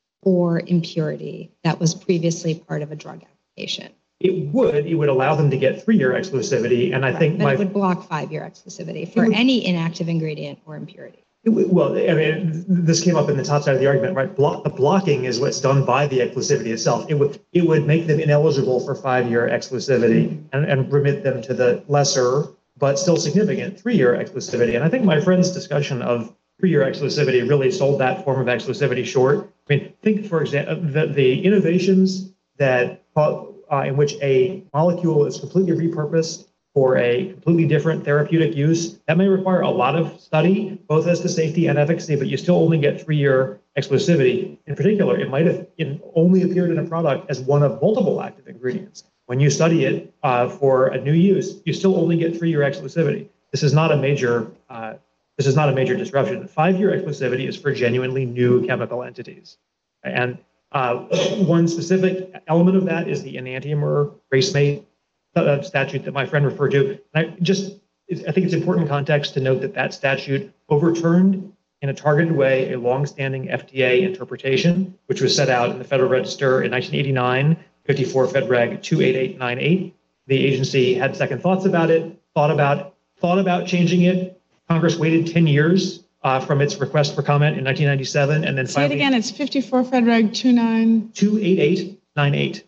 D: or impurity that was previously part of a drug application.
C: It would, it would allow them to get three-year exclusivity, and I think
D: But
C: my.
D: it would block five-year exclusivity for
C: would-
D: any inactive ingredient or impurity.
C: It would- Well, I mean, this came up in the top side of the argument, right? Block, the blocking is what's done by the exclusivity itself. It would it would make them ineligible for five-year exclusivity and, and remit them to the lesser but still significant three-year exclusivity. And I think my friend's discussion of three-year exclusivity really sold that form of exclusivity short. I mean, think, for example, the, the innovations that uh, in which a molecule is completely repurposed for a completely different therapeutic use, that may require a lot of study, both as to safety and efficacy, but you still only get three-year exclusivity. In particular, it might have in, only appeared in a product as one of multiple active ingredients. When you study it uh, for a new use, you still only get three-year exclusivity. This is not a major, uh, this is not a major disruption. Five-year exclusivity is for genuinely new chemical entities. And uh, one specific element of that is the enantiomer racemate uh, statute that my friend referred to. And I just, I think it's important context to note that that statute overturned in a targeted way a longstanding F D A interpretation, which was set out in the Federal Register in nineteen eighty-nine, fifty-four Fed Reg two eight eight nine eight. The agency had second thoughts about it, thought about, thought about changing it. Congress waited ten years uh, from its request for comment in nineteen ninety-seven, and then
E: Say it
C: finally
E: again, it's fifty-four Fed Reg two nine.
C: two eight eight nine eight,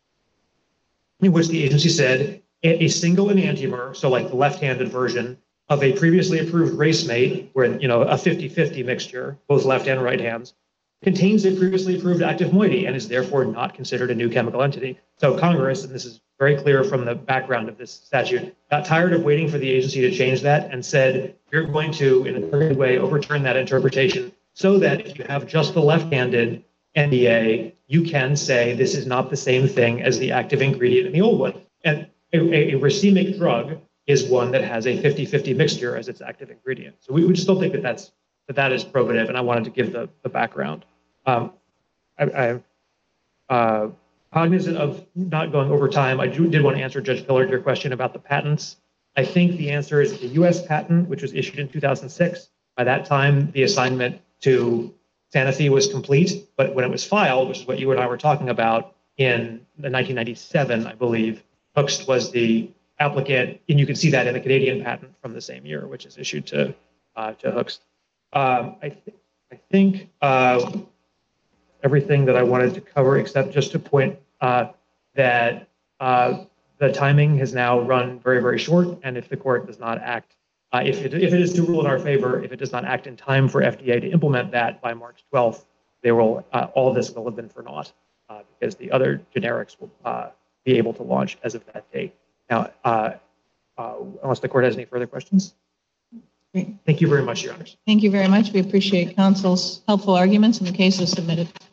C: in which the agency said a, a single enantiomer, so like the left-handed version of a previously approved racemate, where, you know, a fifty-fifty mixture, both left and right hands, contains a previously approved active moiety and is therefore not considered a new chemical entity. So Congress, and this is very clear from the background of this statute, got tired of waiting for the agency to change that and said, you're going to, in a targeted way, overturn that interpretation so that if you have just the left-handed N D A, you can say this is not the same thing as the active ingredient in the old one. And a, a, a racemic drug is one that has a fifty-fifty mixture as its active ingredient. So we, we just don't think that that's, that that is probative, and I wanted to give the, the background. Um, I, I'm uh, cognizant of not going over time. I do, did want to answer, Judge Pillard, your question about the patents. I think the answer is the U S patent, which was issued in two thousand six. By that time, the assignment to Sanofi was complete, but when it was filed, which is what you and I were talking about in the nineteen ninety-seven, I believe, Hoechst was the applicant, and you can see that in the Canadian patent from the same year, which is issued to uh, to Hoechst. Um, I, th- I think uh, everything that I wanted to cover, except just to point uh, that uh, the timing has now run very, very short, and if the court does not act, uh, if, it, if it is to rule in our favor, if it does not act in time for F D A to implement that by March twelfth, they will uh, all of this will have been for naught, uh, because the other generics will uh, be able to launch as of that date. Now, uh, uh, unless the court has any further questions.
B: Great.
C: Thank you very much, Your Honors.
B: Thank you very much. We appreciate counsel's helpful arguments, and the case is submitted.